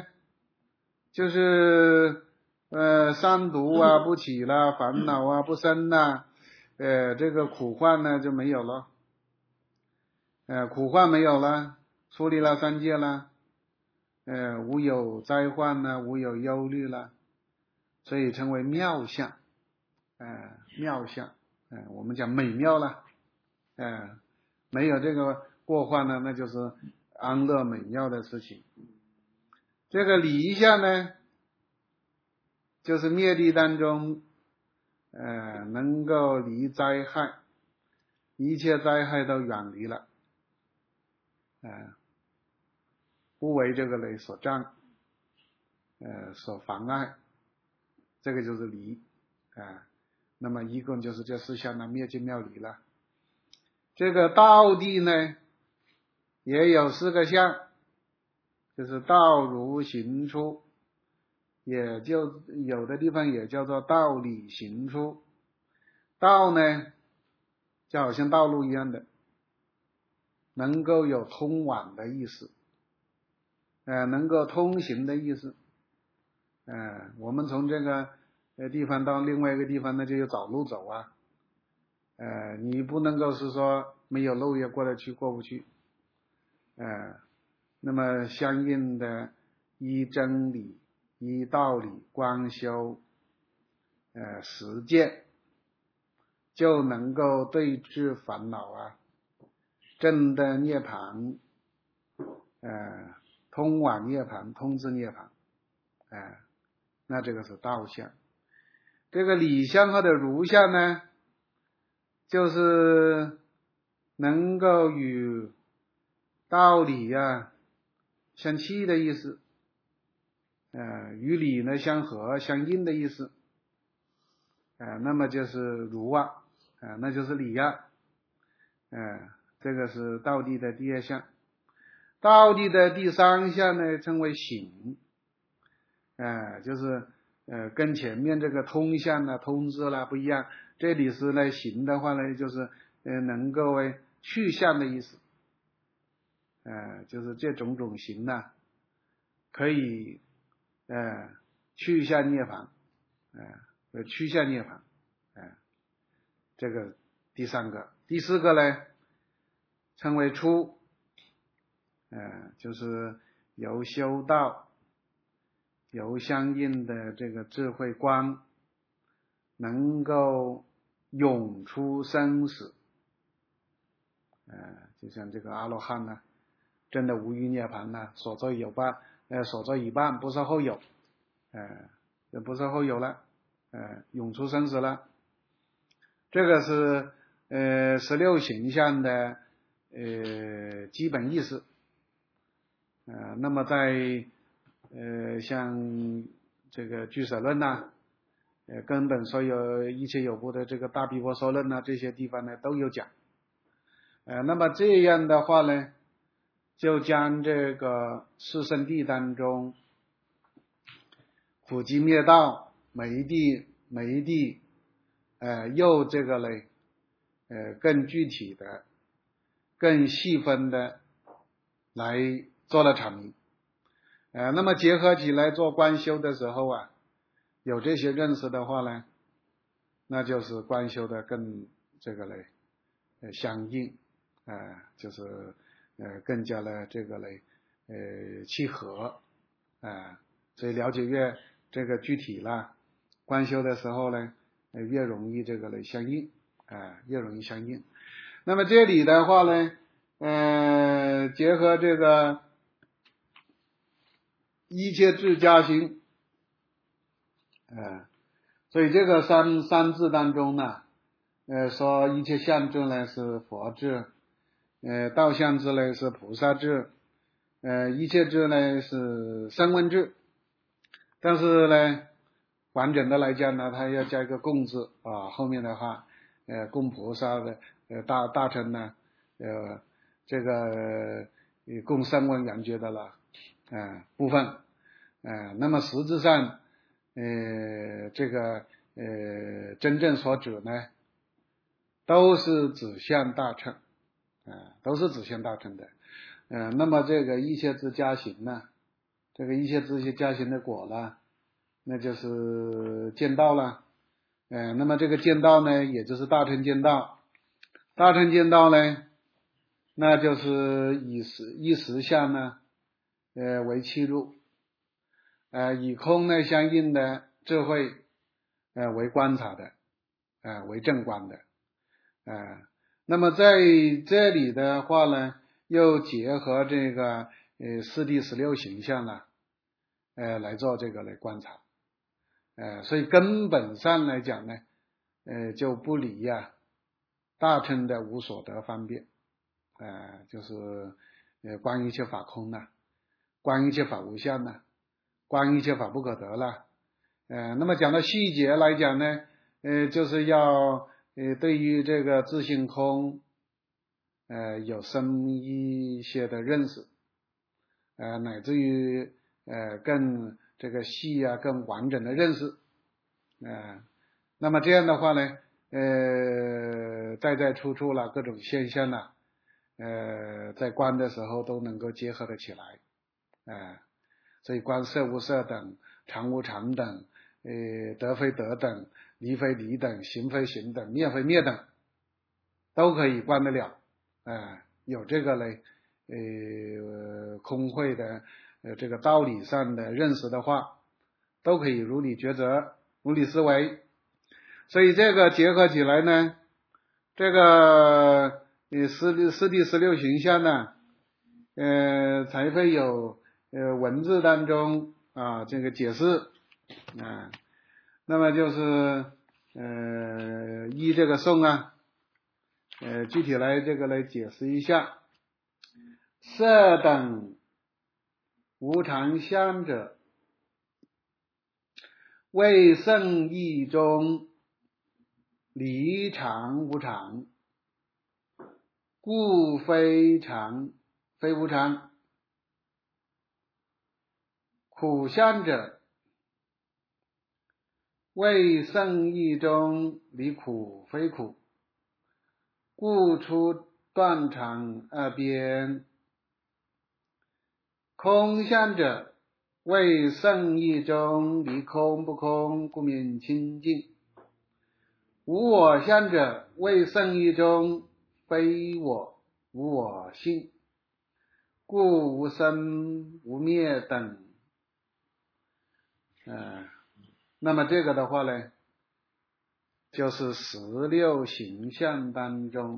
就是呃三毒啊不起了，烦恼啊不生了，呃，这个苦患呢就没有了，呃，苦患没有了，出离了三界了，呃，无有灾患呢，无有忧虑了，所以称为妙相，呃，妙相，呃，我们讲美妙了，呃，没有这个过患呢，那就是安乐美妙的事情。这个离相呢，就是灭谛当中，呃，能够离灾害，一切灾害都远离了，呃，不为这个类所障，呃，所妨碍，这个就是离，啊、呃，那么一共就是这四项的灭尽妙离了。这个道谛呢，也有四个相，就是道如行出，也就有的地方也叫做道理行出。道呢，就好像道路一样的，能够有通往的意思，呃，能够通行的意思。呃，我们从这个地方到另外一个地方，那就要找路走啊。呃，你不能够是说没有漏也过得去过不去，呃，那么相应的依真理、依道理观修，呃，实践，就能够对治烦恼啊，证得涅槃，呃，通往涅槃，通至涅槃，呃，那这个是道相。这个理相或者如相呢，就是能够与道理啊相契的意思，呃，与理呢相合相应的意思，呃，那么就是如啊，呃，那就是理啊，呃，这个是道谛的第二项。道谛的第三项呢，称为行，呃，就是呃跟前面这个通向啊、通知啦不一样，这里是呢行的话呢，就是呃能够为去向的意思，呃，就是这种种行呢，可以呃去向涅槃，呃去向涅槃，呃，这个第三个。第四个呢，称为出，呃，就是由修道，由相应的这个智慧观，能够涌出生死，呃，就像这个阿罗汉呢，真的无余涅槃呢，所作有伴，呃，所作已伴，不是后有，呃，这不是后有了，呃，涌出生死了。这个是呃十六行相的呃基本意思。呃，那么在呃像这个俱舍论呐，呃根本所有一切有部的这个大毗婆娑论呐，这些地方呢都有讲。呃，那么这样的话呢，就将这个四圣谛当中苦集灭道、每一谛、每一谛，呃，又这个呢，呃，更具体的、更细分的来做了阐明。呃，那么结合起来做观修的时候啊，有这些认识的话呢，那就是观修的更这个嘞，呃，相应，呃，就是呃更加的这个嘞，呃，契合，呃，所以了解越这个具体了，观修的时候呢，呃，越容易这个嘞相应，啊、呃，越容易相应。那么这里的话呢，呃，结合这个一切智加行，呃，所以这个三三智当中呢，呃，说一切相智呢是佛智，呃，道相智呢是菩萨智，呃，一切智呢是声闻智，但是呢，完整的来讲呢，它要加一个供字啊，后面的话，呃，供菩萨的呃大大乘呢，呃，这个呃供声闻缘觉的了，呃部分，呃，那么实质上，呃，这个呃真正所指呢，都是指向大乘，啊、呃，都是指向大乘的，呃，那么这个一切智加行呢，这个一切智加行的果呢，那就是见道了，呃，那么这个见道呢，也就是大乘见道，大乘见道呢，那就是以实以实相呢，呃为契入，呃，以空呢相应的智慧，呃为观察的，呃为正观的，呃，那么在这里的话呢，又结合这个呃四谛十六行相呢，呃来做这个来观察，呃，所以根本上来讲呢，呃就不离呀、啊、大乘的无所得方便，呃就是呃观一切法空呢，观一切法无相呢，观一切法不可得了，呃，那么讲到细节来讲呢，呃，就是要呃对于这个自性空，呃有深一些的认识，呃乃至于呃更这个细啊更完整的认识，呃，那么这样的话呢，呃在在处处了各种现象呢，呃在观的时候都能够结合得起来，呃，所以观色无色等，常无常等，呃得非得等，离非离等，行非行等，灭非灭等，都可以观得了， 呃，有这个嘞呃空慧的呃这个道理上的认识的话，都可以如理抉择，如理思维。所以这个结合起来呢，这个呃四四谛十六行相呢，呃才会有呃文字当中啊这个解释啊。那么就是呃依这个颂啊，呃具体来这个来解释一下。色等无常相者，为圣义中离常无常，故非常非无常。苦相者，为圣义中离苦非苦，故出断常二边。空相者，为圣义中离空不空，故名清净。无我相者，为圣义中非我无我性，故无生无灭等。呃，那么这个的话呢，就是十六行相当中，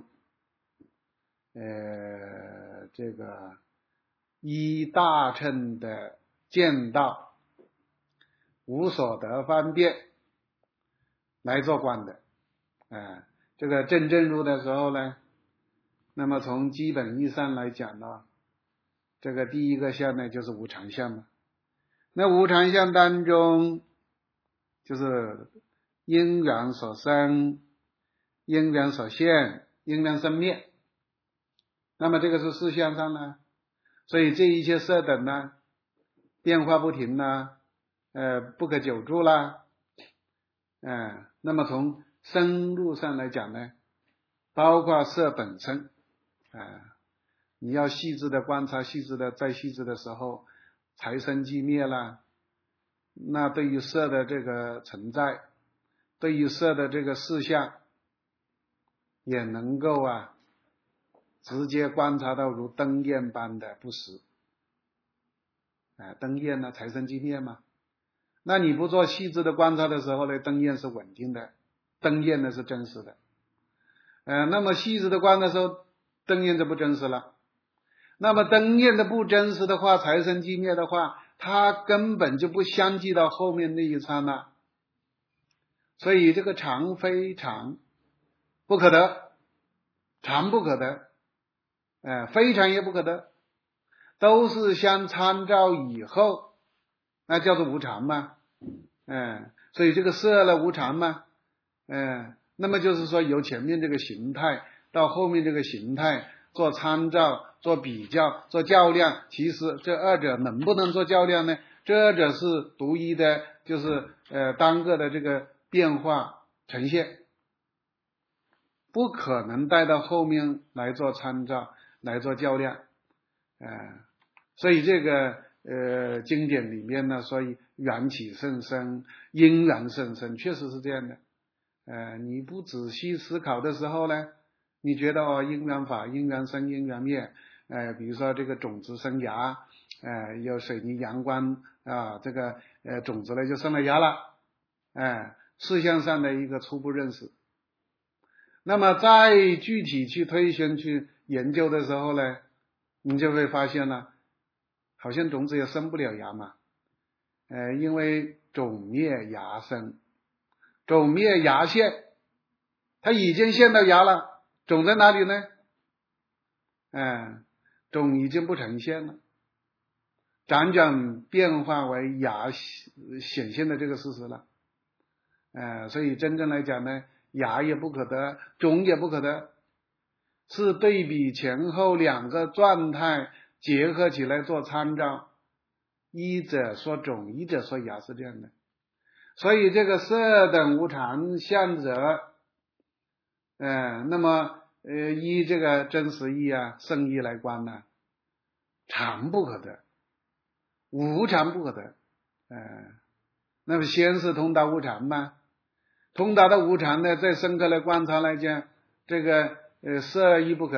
呃，这个依大乘的见道，无所得方便来做观的。呃，这个正正入的时候呢，那么从基本意义上来讲呢，这个第一个相呢就是无常相嘛。那无常相当中，就是因缘所生，因缘所现，因缘生灭。那么这个是事相上呢，所以这一切色等呢，变化不停啦，呃，不可久住啦，呃，那么从深入上来讲呢，包括色本身，呃，你要细致的观察，细致的再细致的时候，财生寂灭啦，那对于色的这个存在，对于色的这个事相，也能够啊直接观察到如灯焰般的不实。哎、呃，灯焰呢财生寂灭嘛，那你不做细致的观察的时候呢，灯焰是稳定的，灯焰呢是真实的。呃，那么细致的观察的时候，灯焰就不真实了。那么灯焰的不真实的话，财生寂灭的话，它根本就不相继到后面那一刹那。所以这个常非常不可得，常不可得，呃，非常也不可得，都是相参照以后，那叫做无常嘛。嗯、呃，所以这个色了无常嘛。嗯、呃，那么就是说由前面这个形态到后面这个形态做参照，做比较，做较量，其实这二者能不能做较量呢？这二者是独一的，就是呃单个的这个变化呈现，不可能带到后面来做参照，来做较量。呃，所以这个呃经典里面呢，所以缘起甚深，因缘甚深，确实是这样的。呃，你不仔细思考的时候呢，你觉得哦，因缘法，因缘生，因缘灭。呃，比如说这个种子生芽，呃，有水泥阳光啊，这个呃种子呢就生了芽了，哎、呃，事项上的一个初步认识。那么再具体去推宣去研究的时候呢，你就会发现了，好像种子也生不了芽嘛，呃，因为种灭芽生，种灭芽现，它已经现到芽了，种在哪里呢？嗯，种已经不呈现了，辗转变化为芽显现的这个事实了。呃，所以真正来讲呢，芽也不可得，种也不可得，是对比前后两个状态结合起来做参照，一者说种，一者说芽，是这样的。所以这个色等无常相者，呃，那么呃依这个真实义啊圣义来观呢，常不可得，无常不可得。呃，那么先是通达无常嘛，通达的无常呢，再深刻来观察来讲，这个呃色亦不可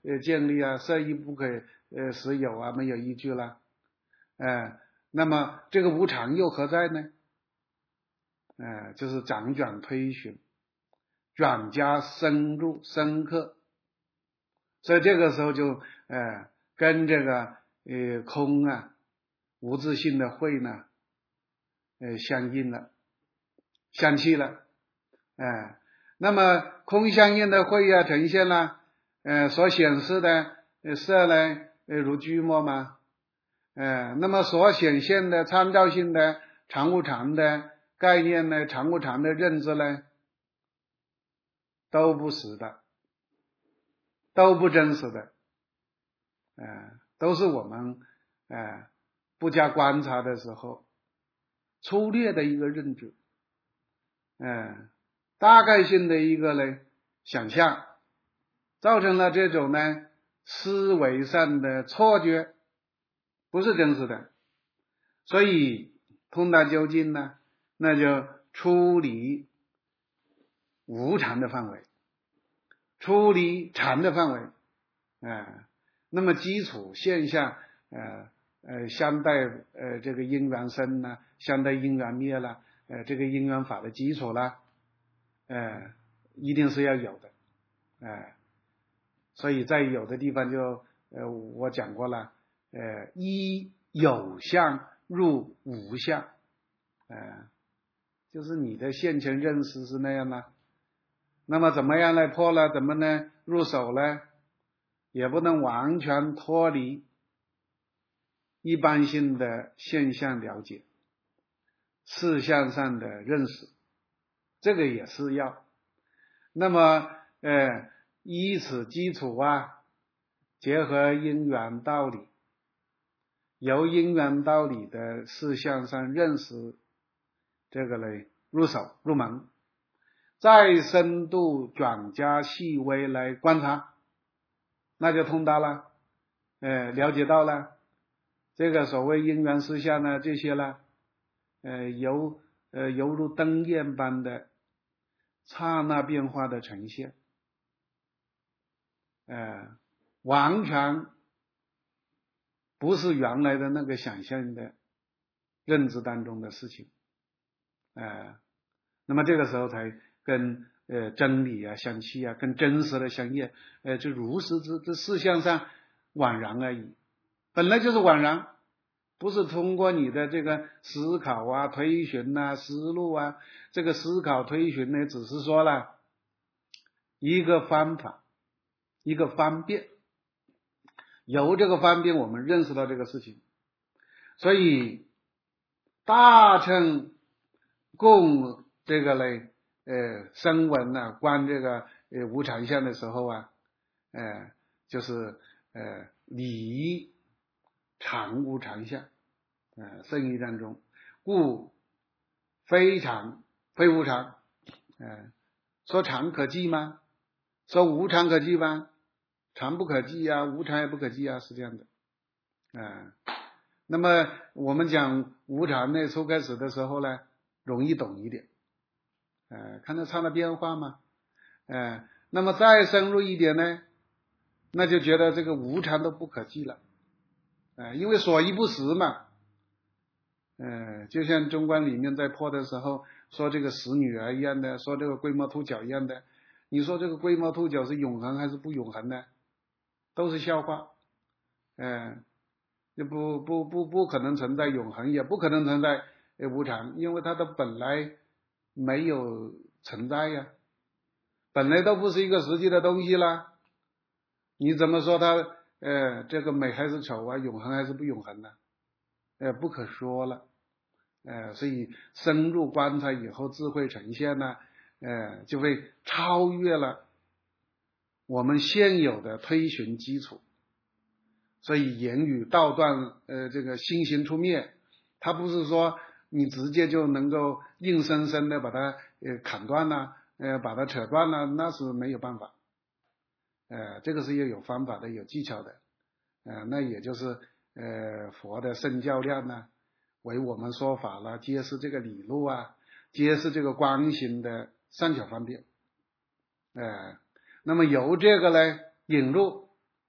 呃建立啊，色亦不可呃使有啊，没有依据了。呃，那么这个无常又何在呢？呃，就是掌转推寻，转加深入深刻，所以这个时候就呃跟这个呃空啊无自性的慧呢呃相应了，相契了。呃那么空相应的慧啊呈现了呃所显示的呃色呢呃如聚沫嘛，呃那么所显现的参照性的常无常的概念呢，常无常的认知呢，都不实的，都不真实的，呃都是我们呃不加观察的时候粗略的一个认知，呃大概性的一个呢想象，造成了这种呢思维上的错觉，不是真实的。所以通达究竟呢，那就出离无常的范围，出离常的范围，呃那么基础现象呃呃相待呃这个因缘生呢，相待因缘灭了，呃这个因缘法的基础啦，呃一定是要有的，呃所以在有的地方就呃我讲过了，呃依有相入无相，呃就是你的现前认识是那样的，那么怎么样来破了？怎么呢入手呢？也不能完全脱离一般性的现象了解，事项上的认识，这个也是要。那么呃依此基础啊，结合因缘道理，由因缘道理的事项上认识，这个呢入手入门，再深度转加细微来观察，那就通达了，呃了解到了这个所谓因缘事项呢，这些呢呃犹呃犹如灯焰般的刹那变化的呈现，呃完全不是原来的那个想象的认知当中的事情，呃那么这个时候才跟呃真理啊相契啊，跟真实的相应，呃就如实之之事项上宛然而已，本来就是宛然，不是通过你的这个思考啊推寻啊思路啊，这个思考推寻呢只是说了一个方法，一个方便，由这个方便我们认识到这个事情。所以大乘共这个呢呃声闻啊观这个呃无常相的时候啊，呃就是呃离常无常相，呃圣义当中，故非常非无常，呃说常可记吗？说无常可记吗？常不可记啊，无常也不可记啊，是这样的。呃那么我们讲无常呢，初开始的时候呢容易懂一点，呃看到刹那变化嘛，呃那么再深入一点呢，那就觉得这个无常都不可记了，呃因为所依不实嘛，呃就像中观里面在破的时候说这个死女儿一样的，说这个龟毛兔角一样的，你说这个龟毛兔角是永恒还是不永恒呢？都是笑话，呃就不不不不可能存在永恒，也不可能存在无常，因为它的本来没有存在呀，本来都不是一个实际的东西啦，你怎么说它呃这个美还是丑啊，永恒还是不永恒呢？呃不可说了，呃所以深入观察以后，智慧呈现呢，呃就会超越了我们现有的推寻基础。所以言语道断呃这个心行出灭，它不是说你直接就能够硬生生的把它呃砍断了，呃把它扯断了，那是没有办法，呃这个是要有方法的，有技巧的，呃那也就是呃佛的圣教量呢为我们说法了，揭示这个理路啊，揭示这个光行的善巧方便，呃那么由这个呢引入，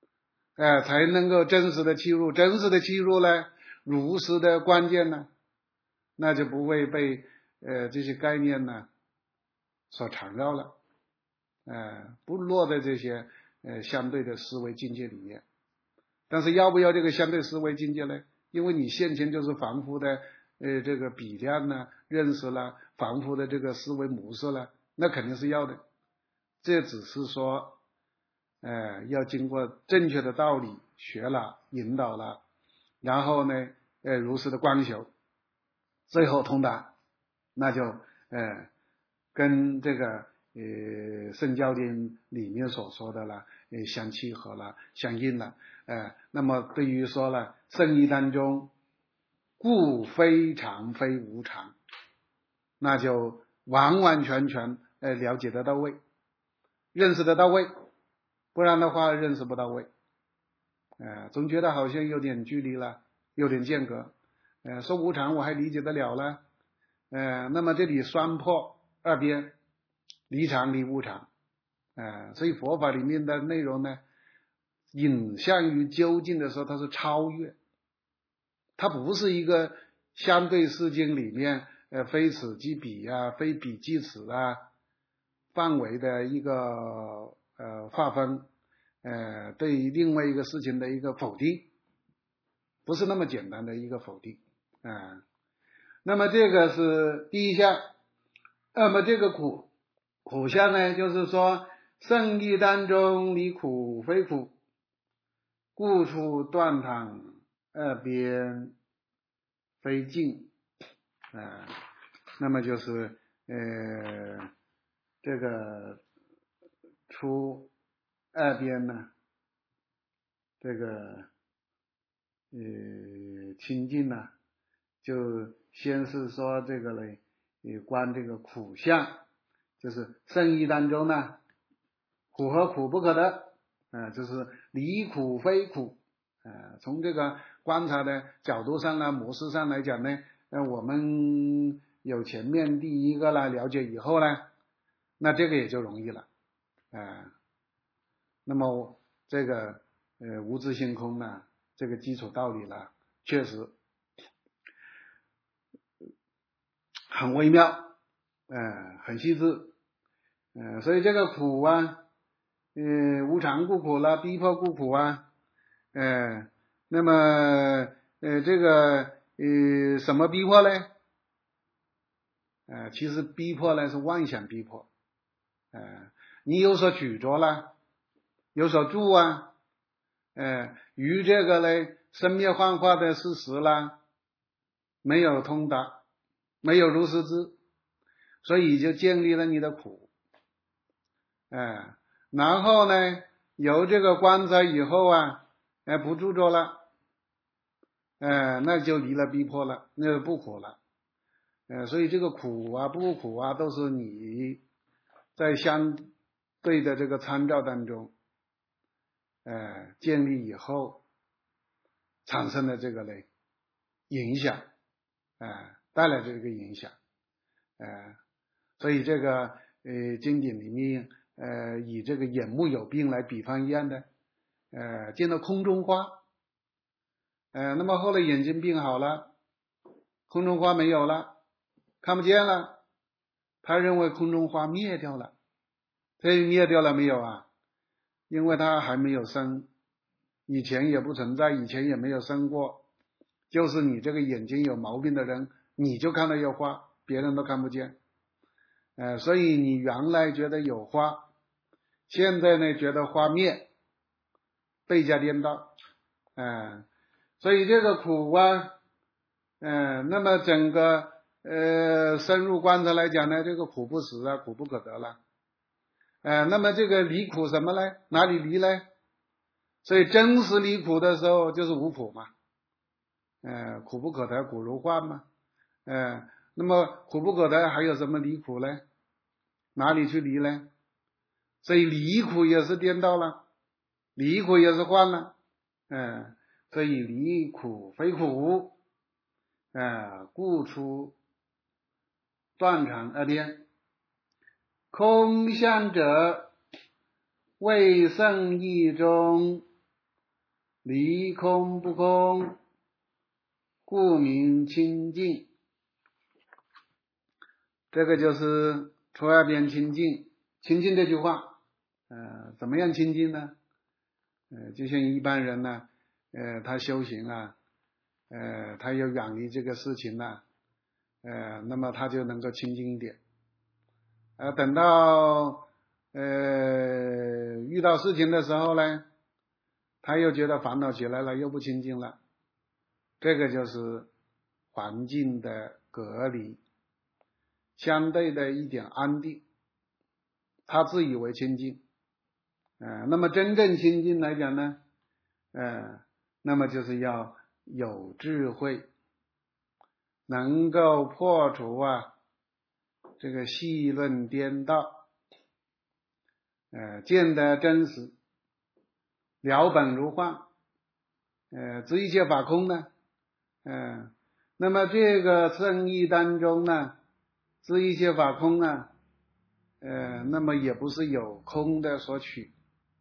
哎，才能够真实的契入，真实的契入呢，如实的关键呢，那就不会被呃这些概念呢所缠绕了，呃，不落在这些呃相对的思维境界里面。但是要不要这个相对思维境界呢？因为你现前就是凡夫的呃这个比量呢、认识了，凡夫的这个思维模式了，那肯定是要的。这只是说呃要经过正确的道理学了、引导了，然后呢呃如实的观修，最后通达，那就呃跟这个呃圣教典里面所说的了呃相契合了，相应了。呃那么对于说了圣义当中故非常非无常，那就完完全全呃了解得到位，认识得到位，不然的话认识不到位。呃总觉得好像有点距离了，有点间隔。呃说无常我还理解得了了，呃那么这里双破二边，离常离无常，呃所以佛法里面的内容呢，引向于究竟的时候，它是超越，它不是一个相对释经里面呃非此即彼啊，非彼即此啊范围的一个呃划分，呃对于另外一个事情的一个否定，不是那么简单的一个否定啊、呃。那么这个是第一项。那么这个苦苦相呢，就是说圣义当中离苦非苦，故处断堂二边非尽啊、呃。那么就是呃这个出二边呢，这个呃清净呢，就先是说这个嘞，呃观这个苦相，就是圣义当中呢，苦和苦不可得，呃就是离苦非苦，呃从这个观察的角度上呢，模式上来讲呢，呃我们有前面第一个了了解以后呢，那这个也就容易了，呃那么这个呃无自性空呢，这个基础道理了，确实很微妙，呃很细致，呃所以这个苦啊，呃无常故苦啦，逼迫故苦啊，呃那么呃这个呃什么逼迫呢？呃其实逼迫呢是妄想逼迫，呃你有所举着啦，有所住啊，呃与这个呢生灭幻化的事实啦没有通达，没有如实知，所以就建立了你的苦，哎，然后呢有这个观察以后啊，哎不住着了，哎那就离了逼迫了，那就不苦了，呃所以这个苦啊不苦啊都是你在相对的这个参照当中，呃建立以后产生的这个嘞影响，呃带来的这个影响，呃所以这个呃经典里面呃以这个眼目有病来比方一样的，呃见到空中花，呃那么后来眼睛病好了，空中花没有了，看不见了，他认为空中花灭掉了，所以灭掉了没有啊？因为它还没有生，以前也不存在，以前也没有生过，就是你这个眼睛有毛病的人，你就看到有花，别人都看不见，呃所以你原来觉得有花，现在呢觉得花灭，倍加颠倒，呃所以这个苦啊，呃那么整个呃深入观察来讲呢，这个苦不实啊，苦不可得了，呃那么这个离苦什么呢？哪里离呢？所以真实离苦的时候就是无苦嘛，呃苦不可得，苦如幻嘛，呃那么苦不可得还有什么离苦呢？哪里去离呢？所以离苦也是颠倒了，离苦也是幻了，呃所以离苦非苦，呃故出断常二边，空相者为圣义中离空不空，故名清净。这个就是初二边清净。清净这句话，呃，怎么样清净呢？呃，就像一般人呢，呃，他修行啊，呃，他要远离这个事情呢，呃，那么他就能够清净一点。呃，等到呃遇到事情的时候呢，他又觉得烦恼起来了，又不清净了。这个就是环境的隔离，相对的一点安定，他自以为清净。呃，那么真正清净来讲呢，呃，那么就是要有智慧，能够破除啊这个戏论颠倒，呃，见得真实，了本如幻，呃，知一切法空呢，呃，那么这个圣义当中呢，知一切法空啊，呃，那么也不是有空的所取，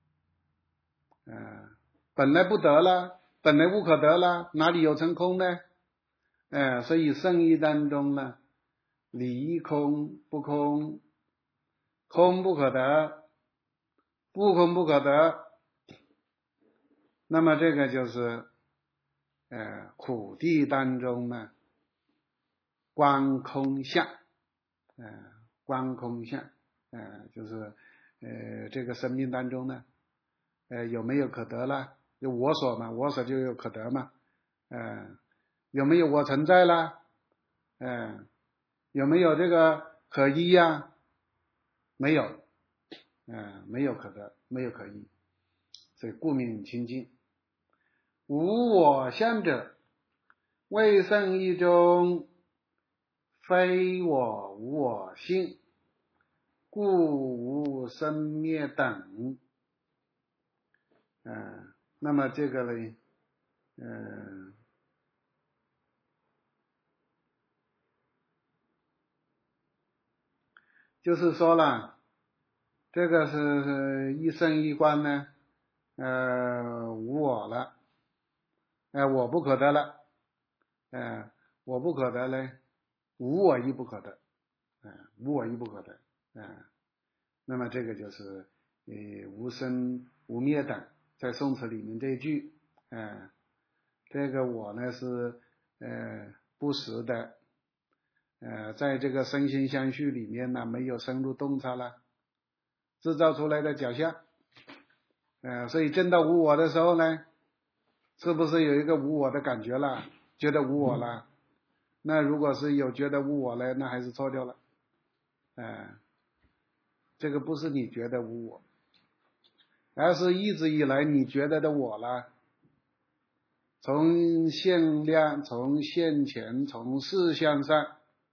呃，本来不得了，本来无可得了，哪里有成空呢？呃，所以圣义当中呢，离空不空，空不可得，不空不可得，那么这个就是呃苦地当中呢，观空相，呃观空相，呃就是呃这个生命当中呢，呃有没有可得了？有我所嘛，我所就有可得嘛，呃有没有我存在啦？呃有没有这个可依呀、啊？没有，呃没有可得，没有可依，所以故名清净。无我相者，为圣义中非我无我性，故无生灭等。嗯、呃，那么这个呢，嗯、呃，就是说了，这个是一生一观呢，呃，无我了，呃，我不可得了，呃，我不可得呢，无我亦不可得，呃，无我亦不可得，呃，那么这个就是呃无生无灭等，在宋词里面这一句，呃，这个我呢是呃不实的，呃，在这个身心相续里面呢，没有深入洞察了，制造出来的假象，呃，所以证到无我的时候呢，是不是有一个无我的感觉了，觉得无我了？那如果是有觉得无我了，那还是错掉了，呃，这个不是你觉得无我，而是一直以来你觉得的我了，从现量、从现前、从事项上，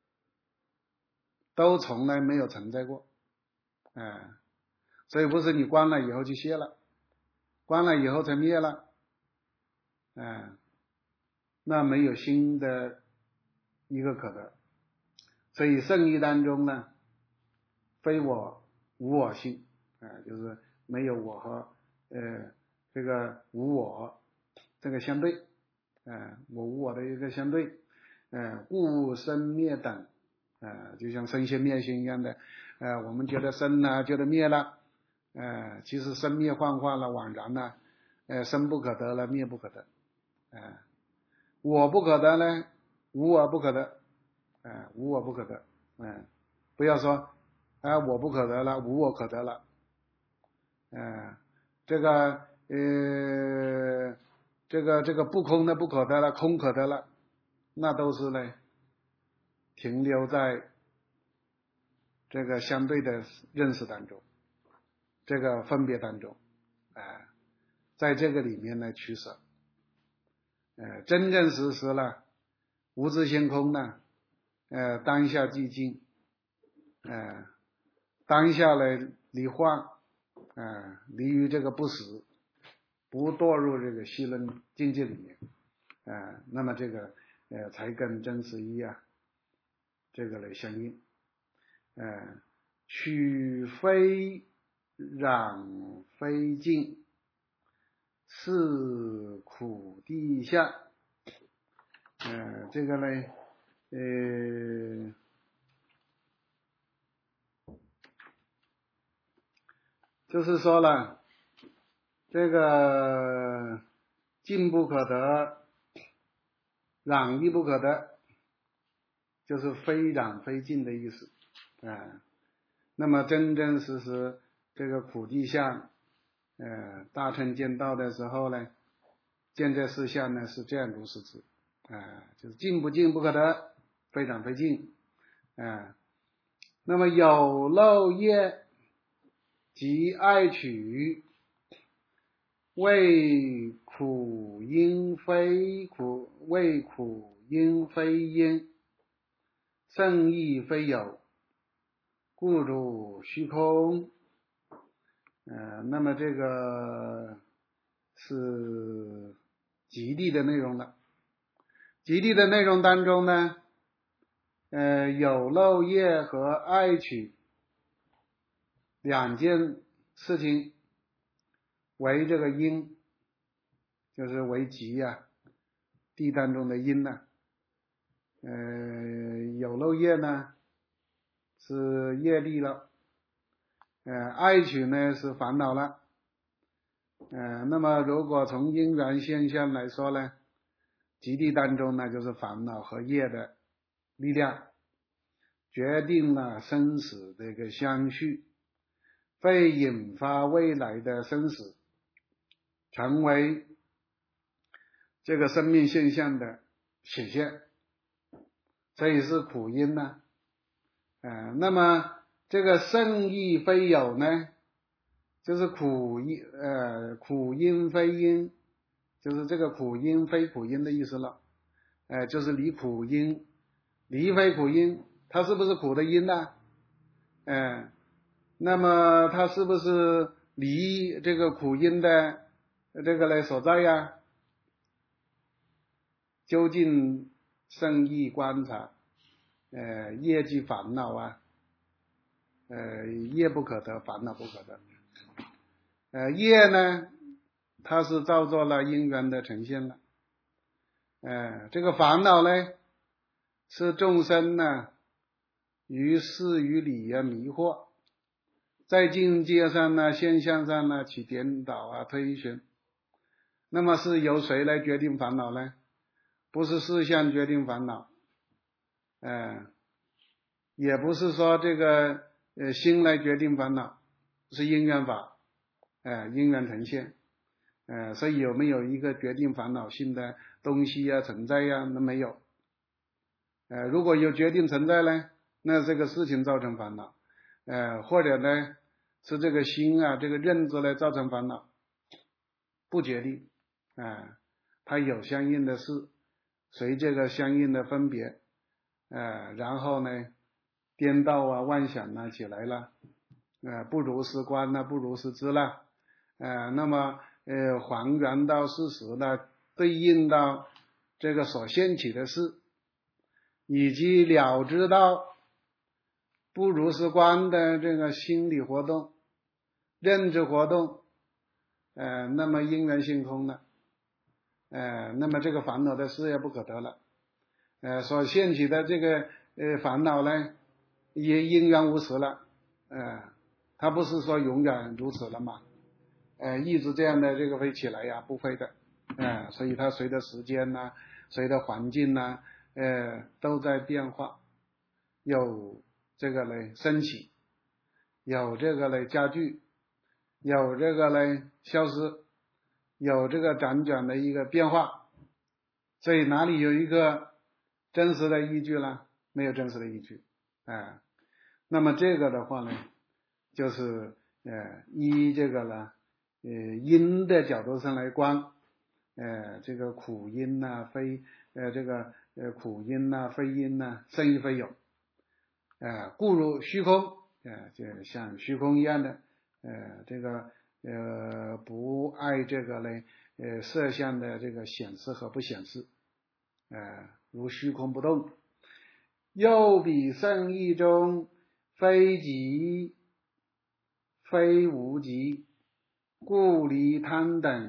都从来没有存在过，哎，所以不是你关了以后就歇了，关了以后才灭了，哎，那没有新的一个可得。所以圣义当中呢，非我无我性，啊、呃，就是没有我和呃这个无我这个相对，呃，我无我的一个相对，呃，故生灭等，呃，就像生心灭心一样的，呃，我们觉得生了，觉得灭了，呃，其实生灭幻化了，惘然了，呃，生不可得了，灭不可得，呃，我不可得呢，无我不可得，呃，无我不可得，嗯、呃，不要说啊，我不可得了，无我可得了，呃，这个呃，这个这个不空的不可得了，空可得了，那都是呢，停留在这个相对的认识当中，这个分别当中，啊、呃，在这个里面呢取舍，呃，真正实施了无自性空呢，呃，当下寂静，呃，当下呢离幻，呃，离于这个不实，不堕入这个戏论境界里面，呃，那么这个呃才跟真实义啊，这个来相应，呃，取非染非净， 是苦地相。呃，这个呢，呃，就是说了，这个静不可得，染亦不可得，就是非染非净的意思啊、呃。那么真真实实这个苦地相，呃，大乘见道的时候呢，见这四相呢是这样如是之啊、呃，就是净不净不可得，非染非净啊、呃。那么有漏业及爱取，为苦因非苦，为苦因非因，圣意非有，故如虚空。呃，那么这个是极地的内容了。极地的内容当中呢，呃，有漏业和爱取两件事情为这个因，就是为极呀、啊，地当中的因呢、啊。呃，有漏业呢是业力了。呃，爱取呢是烦恼了，呃，那么如果从因缘现象来说呢，极地当中呢就是烦恼和业的力量，决定了生死这个相续，会引发未来的生死，成为这个生命现象的显现，所以是苦因呢、啊。呃，那么这个圣意非有呢，就是苦因呃苦因非因，就是这个苦因非苦因的意思了，呃，就是离苦因，离非苦因，它是不是苦的因呢？呃，那么它是不是离这个苦因的这个呢所在呀？究竟圣意观察，呃，业即烦恼啊，呃，业不可得，烦恼不可得。呃，业呢，它是造作了因缘的呈现了。呃，这个烦恼呢，是众生呢于事于理啊迷惑，在境界上呢、现象上呢起颠倒啊、推寻。那么是由谁来决定烦恼呢？不是事相决定烦恼，呃，也不是说这个呃心来决定烦恼，是因缘法，呃，因缘呈现。呃，所以有没有一个决定烦恼性的东西呀、存在呀？那没有。呃，如果有决定存在呢，那这个事情造成烦恼，呃，或者呢是这个心啊，这个认知来造成烦恼，不决定啊、呃，它有相应的事，随这个相应的分别，呃，然后呢颠倒啊、妄想啊起来了，呃，不如是观了，不如是知了，呃，那么呃还原到事实了，对应到这个所现起的事，以及了知到不如是观的这个心理活动、认知活动，呃，那么因缘性空了，呃，那么这个烦恼的事也不可得了，呃，所现起的这个呃烦恼呢，也因缘无实了，呃，它不是说永远如此了嘛，呃，一直这样的这个会起来呀，不会的，呃，所以它随着时间呐、啊，随着环境呐、啊，呃，都在变化，有这个嘞升起，有这个嘞加剧，有这个嘞消失，有这个辗转的一个变化，所以哪里有一个真实的依据呢？没有真实的依据，啊、呃，那么这个的话呢，就是呃依这个呢，呃因的角度上来观，呃这个苦因呐、啊，非呃这个呃苦因呐、啊，非因呐、啊，圣亦非有，呃故如虚空，呃就像虚空一样的，呃这个呃不爱这个呢呃色相的这个显示和不显示，呃如虚空不动。又彼圣意中非极非无极，故离贪等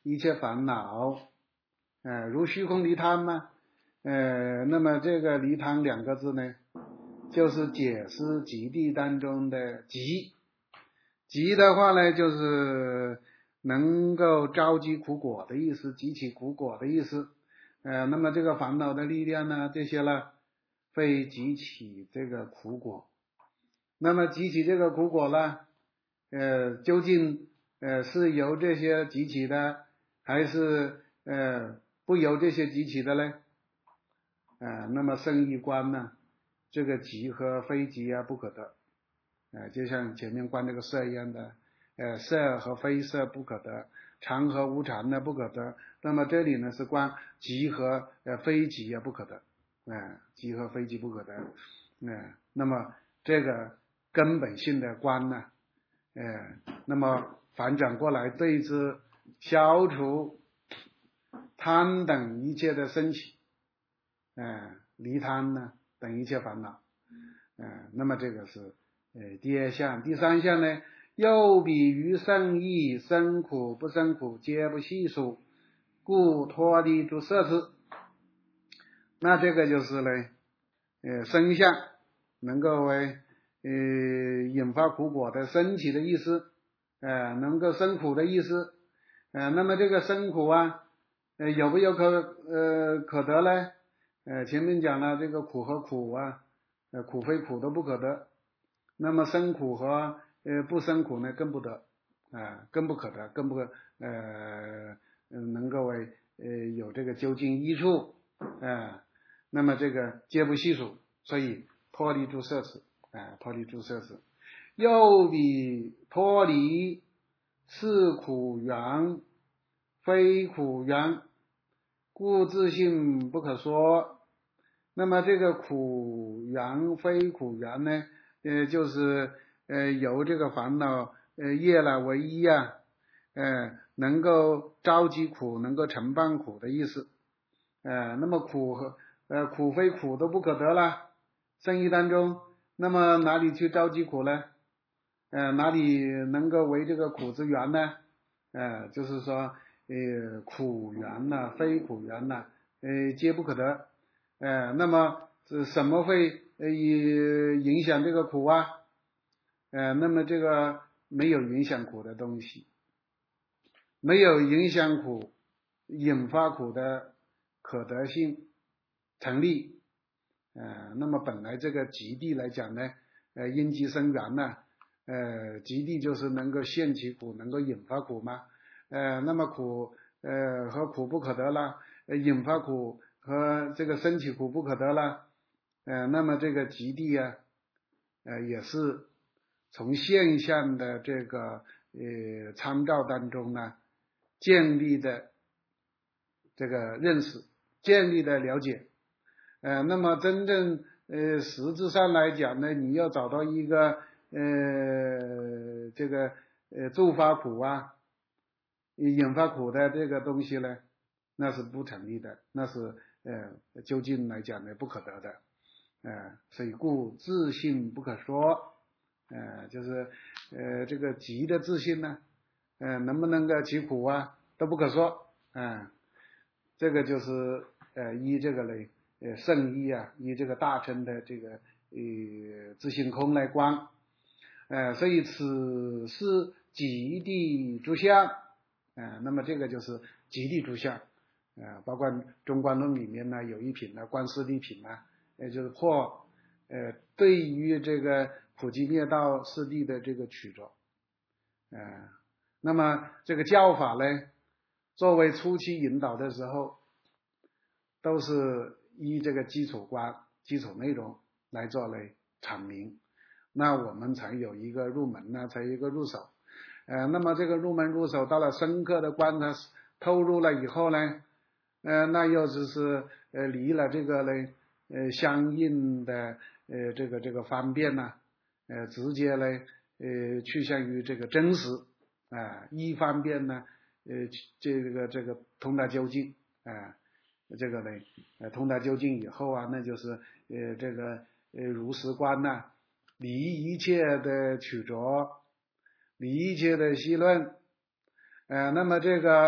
一切烦恼，呃，如虚空离贪嘛，呃，那么这个离贪两个字呢，就是解释极地当中的极，极的话呢，就是能够召集苦果的意思，集起苦果的意思。呃，那么这个烦恼的力量呢，这些呢，会集起这个苦果。那么集起这个苦果呢，呃，究竟呃是由这些集起的，还是呃不由这些集起的呢？呃，那么圣义观呢，这个集和非集啊不可得。呃，就像前面观这个色一样的，呃，色和非色不可得，常和无常呢不可得。那么这里呢是观集和呃非集也不可得，呃，集和非集不可得。呃，那么这个根本性的观呢，呃，那么反转过来对之消除贪等一切的升起，呃，离贪呢等一切烦恼，呃，那么这个是呃第二项。第三项呢，又比于圣义，生苦不生苦皆不细数，故脱离诸摄持。那这个就是呢，呃，生相能够为呃引发苦果的升起的意思，呃，能够生苦的意思。呃，那么这个生苦啊，呃，有没有可呃可得呢？呃，前面讲了这个苦和苦啊，呃，苦非苦都不可得。那么生苦和呃不生苦呢，更不得，啊、呃，更不可得，更不呃能够为呃有这个究竟益处，啊、呃，那么这个皆不细数，所以脱离诸摄持，啊、呃，脱离诸摄持，又比脱离是苦缘，非苦缘，故自性不可说。那么这个苦缘非苦缘呢，呃，就是呃由这个烦恼呃业了为一啊，呃能够召集苦，能够承办苦的意思。呃，那么苦和呃苦非苦都不可得了，生意当中，那么哪里去召集苦呢？呃，哪里能够为这个苦之缘呢？呃，就是说，呃，苦缘呐、啊，非苦缘呐、啊，呃，皆不可得。呃，那么是什么会呃影响这个苦啊？呃，那么这个没有影响苦的东西，没有影响苦、引发苦的可得性成立。呃，那么本来这个极地来讲呢，呃，因机生缘呢。呃，极地就是能够现起苦，能够引发苦嘛。呃，那么苦，呃，和苦不可得了，呃，引发苦和这个升起苦不可得了。呃，那么这个极地啊，呃，也是从现象的这个呃参照当中呢，建立的这个认识，建立的了解。呃，那么真正呃实质上来讲呢，你要找到一个呃，这个呃助发苦啊，引发苦的这个东西呢，那是不成立的，那是呃究竟来讲呢不可得的，呃，所以故自性不可说，呃，就是呃这个极的自性呢，呃能不能够起苦啊都不可说，啊、呃，这个就是呃依这个嘞呃圣义啊，依这个大乘的这个呃自性空来观。呃，所以此是极地诸相，呃，那么这个就是极地诸相，呃，包括中观论里面呢有一品呢观四谛品呢，也就是破呃对于这个普济灭道四谛的这个曲折，呃，那么这个教法呢，作为初期引导的时候，都是依这个基础观、基础内容来做来阐明。那我们才有一个入门呢，才有一个入手，呃，那么这个入门入手到了深刻的观察透入了以后呢，呃，那又只是呃离了这个呢，呃相应的呃这个这个方便呢，呃直接呢呃趋向于这个真实啊、呃，一方面呢，呃这个这个通达究竟啊、呃，这个呢呃通达究竟以后啊，那就是呃这个呃如实观呐、啊。离一切的曲折，离一切的戏论，呃，那么这个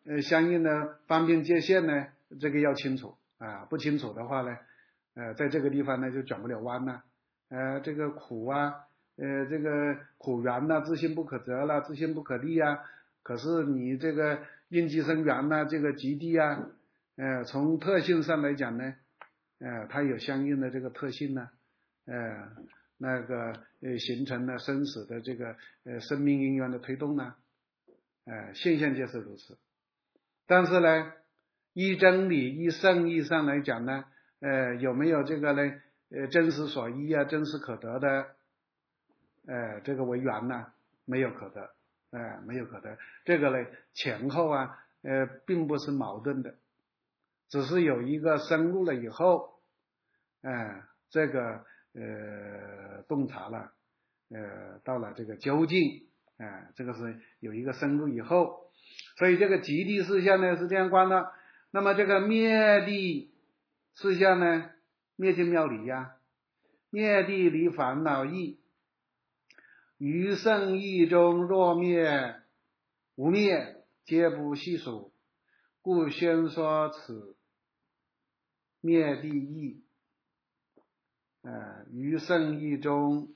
呃相应的方便界限呢，这个要清楚啊，不清楚的话呢，呃，在这个地方呢就转不了弯了。呃，这个苦啊，呃，这个苦缘呐，自性不可得了，自性不可立啊。可是你这个应机生缘呐，这个极地啊，呃，从特性上来讲呢，呃，它有相应的这个特性呢，呃，那个呃形成了生死的这个呃生命因缘的推动呢，呃，现象就是如此。但是呢，依真理、依圣义上来讲呢，呃，有没有这个呢？呃，真实所依啊，真实可得的，呃，这个为缘呢，没有可得，呃，没有可得。这个呢，前后啊，呃，并不是矛盾的，只是有一个深入了以后，呃，这个呃洞察了，呃，到了这个究竟，啊、呃，这个是有一个深入以后，所以这个极地事项呢是这样观的。那么这个灭地事项呢？灭尽妙理呀，灭地离烦恼易，余圣义中若灭无灭，皆不细数，故先说此灭地义。呃，余圣义中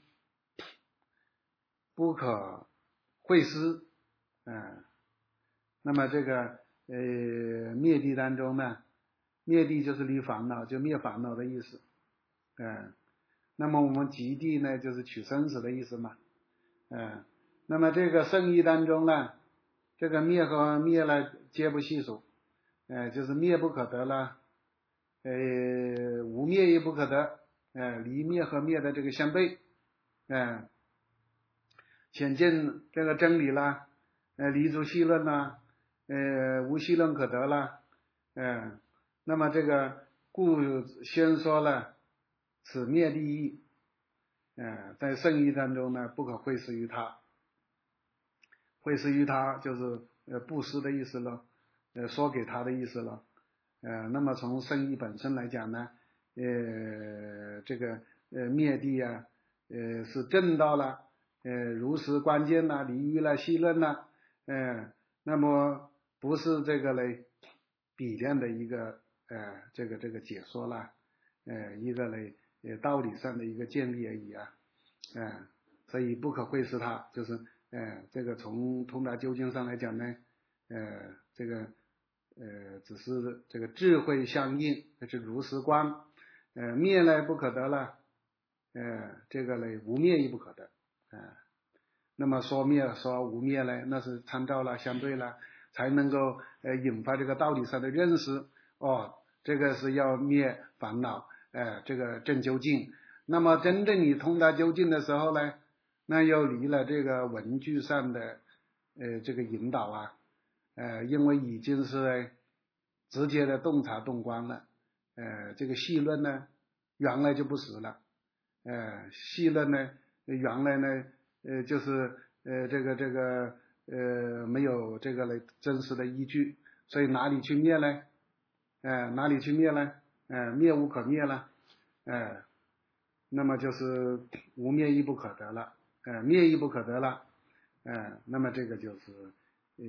不可会思，呃，那么这个呃灭地当中呢，灭地就是离烦恼，就灭烦恼的意思，嗯、呃，那么我们极地呢，就是取生死的意思嘛，嗯、呃，那么这个圣义当中呢，这个灭和灭呢，皆不细数，呃，就是灭不可得了，呃，无灭亦不可得，呃，离灭和灭的这个相悖，嗯、呃，显见这个真理啦，呃，离诸细论啦，呃，无细论可得啦，嗯、呃，那么这个故先说了此灭地义，呃，在圣义当中呢，不可会施于他，会施于他就是呃布施的意思了，呃，说给他的意思了，呃，那么从圣义本身来讲呢，呃，这个呃灭地啊，呃是正道了。呃，如实关键啦，离欲啦，细论啦，呃，那么不是这个嘞，比量的一个呃，这个这个解说啦，呃，一个嘞，呃，道理上的一个建立而已啊，呃，所以不可会施他，就是呃，这个从通达究竟上来讲呢，呃，这个呃，只是这个智慧相应，这是如实观，呃，灭呢不可得了，呃，这个嘞无灭亦不可得。啊，那么说灭说无灭呢，那是参照了相对了，才能够呃引发这个道理上的认识。哦，这个是要灭烦恼，呃，这个证究竟。那么真正你通达究竟的时候呢，那又离了这个文句上的呃这个引导啊，呃，因为已经是直接的洞察洞观了，呃，这个细论呢原来就不实了，呃，细论呢。原来呢，呃，就是呃，这个这个呃，没有这个嘞真实的依据，所以哪里去灭呢？呃，哪里去灭呢？呃，灭无可灭了，呃，那么就是无灭亦不可得了，呃，灭亦不可得了，呃，那么这个就是呃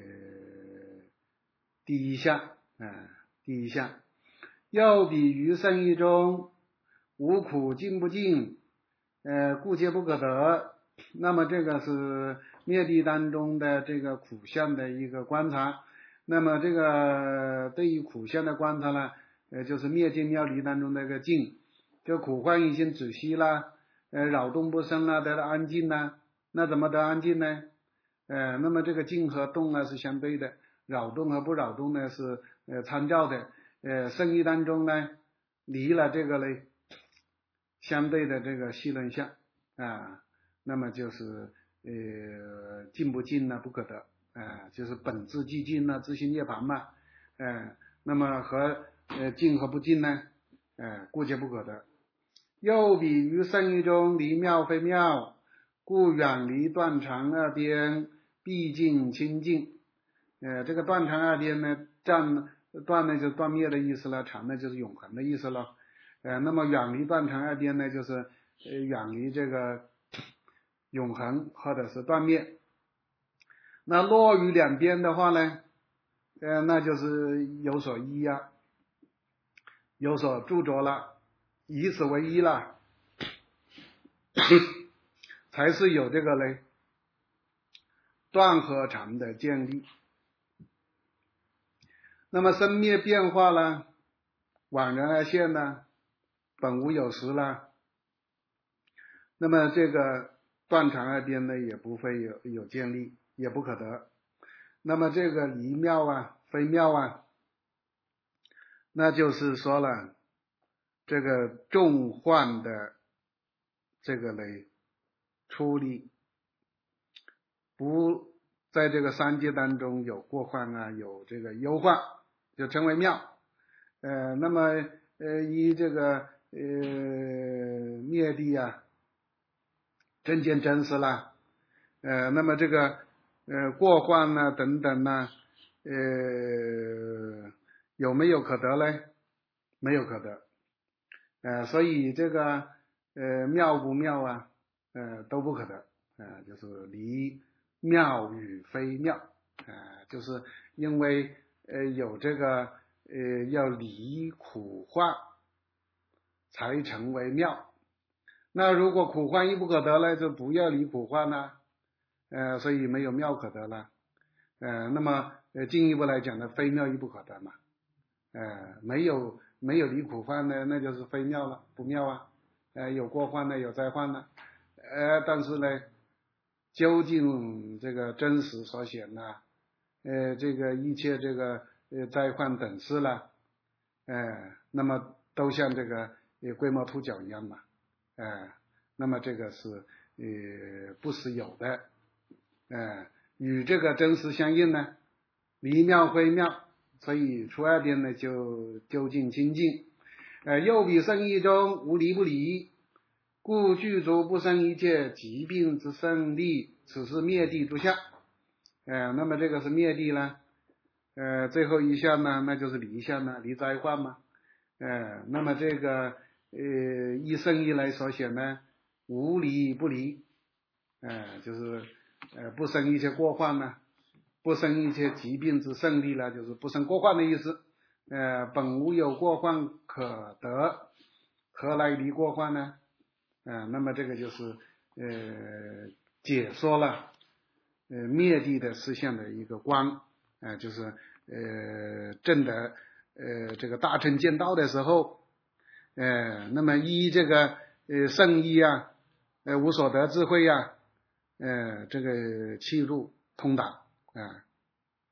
第一项，呃，第一项，又比余圣义中无苦尽不尽。呃，故皆不可得。那么这个是灭地当中的这个苦相的一个观察。那么这个对于苦相的观察呢，呃，就是灭尽妙离当中那个尽，就苦患已经止息啦，呃，扰动不生啦，得到安静啦。那怎么得安静呢？呃，那么这个静和动呢是相对的，扰动和不扰动呢是呃参照的。呃，圣义当中呢，离了这个嘞。相对的这个细论相啊，那么就是呃尽不尽呢不可得啊，就是本质寂静呢自性涅槃嘛，呃，那么和呃尽和不尽呢，呃故皆不可得。又比于圣义中离妙非妙，故远离断常二边，毕竟清净。呃，这个断常二边呢，断断呢就是断灭的意思了，常呢就是永恒的意思了。呃，那么远离断常二边呢，就是呃远离这个永恒或者是断灭。那落于两边的话呢， 呃，那就是有所依呀，有所著着了，以此为依了，才是有这个嘞断和常的建立。那么生灭变化呢，惘然而现呢，本无有时了，那么这个断常而边呢，也不会有有建立，也不可得。那么这个离妙啊，非妙啊，那就是说了，这个众幻的这个嘞出离，不在这个三界当中有过患啊，有这个忧患，就称为妙。呃，那么呃依这个呃灭地啊，真见真实啦，呃，那么这个呃过患呢等等呢，呃有没有可得嘞？没有可得。呃，所以这个呃妙不妙啊，呃都不可得，呃就是离妙与非妙，呃就是因为呃有这个呃要离苦患才成为妙。那如果苦患亦不可得呢，就不要离苦患了，呃所以没有妙可得了。呃那么呃进一步来讲呢，非妙亦不可得嘛，呃没有没有离苦患呢，那就是非妙了，不妙啊。呃有过患呢，有灾患呢，呃但是呢究竟这个真实所显呢，呃这个一切这个呃灾患等事了，呃那么都像这个呃龟毛秃角一样嘛，呃那么这个是呃不是有的，呃与这个真实相应呢，离妙非妙，所以初二边呢就究竟清净。呃又彼圣义中无离不离，故具足不生一切疾病之胜利，此是灭地诸相。呃那么这个是灭地呢，呃最后一项呢，那就是离相呢，离灾患嘛。呃那么这个呃依圣义来所显呢，无离不离，呃就是呃不生一切过患呢，不生一切疾病之胜利呢，就是不生过患的意思。呃本无有过患可得，何来离过患呢？呃那么这个就是呃解说了呃灭地的实相的一个光，呃就是呃证得呃这个大乘见道的时候，呃那么依这个呃圣义啊，呃无所得智慧啊，呃这个契入通达啊。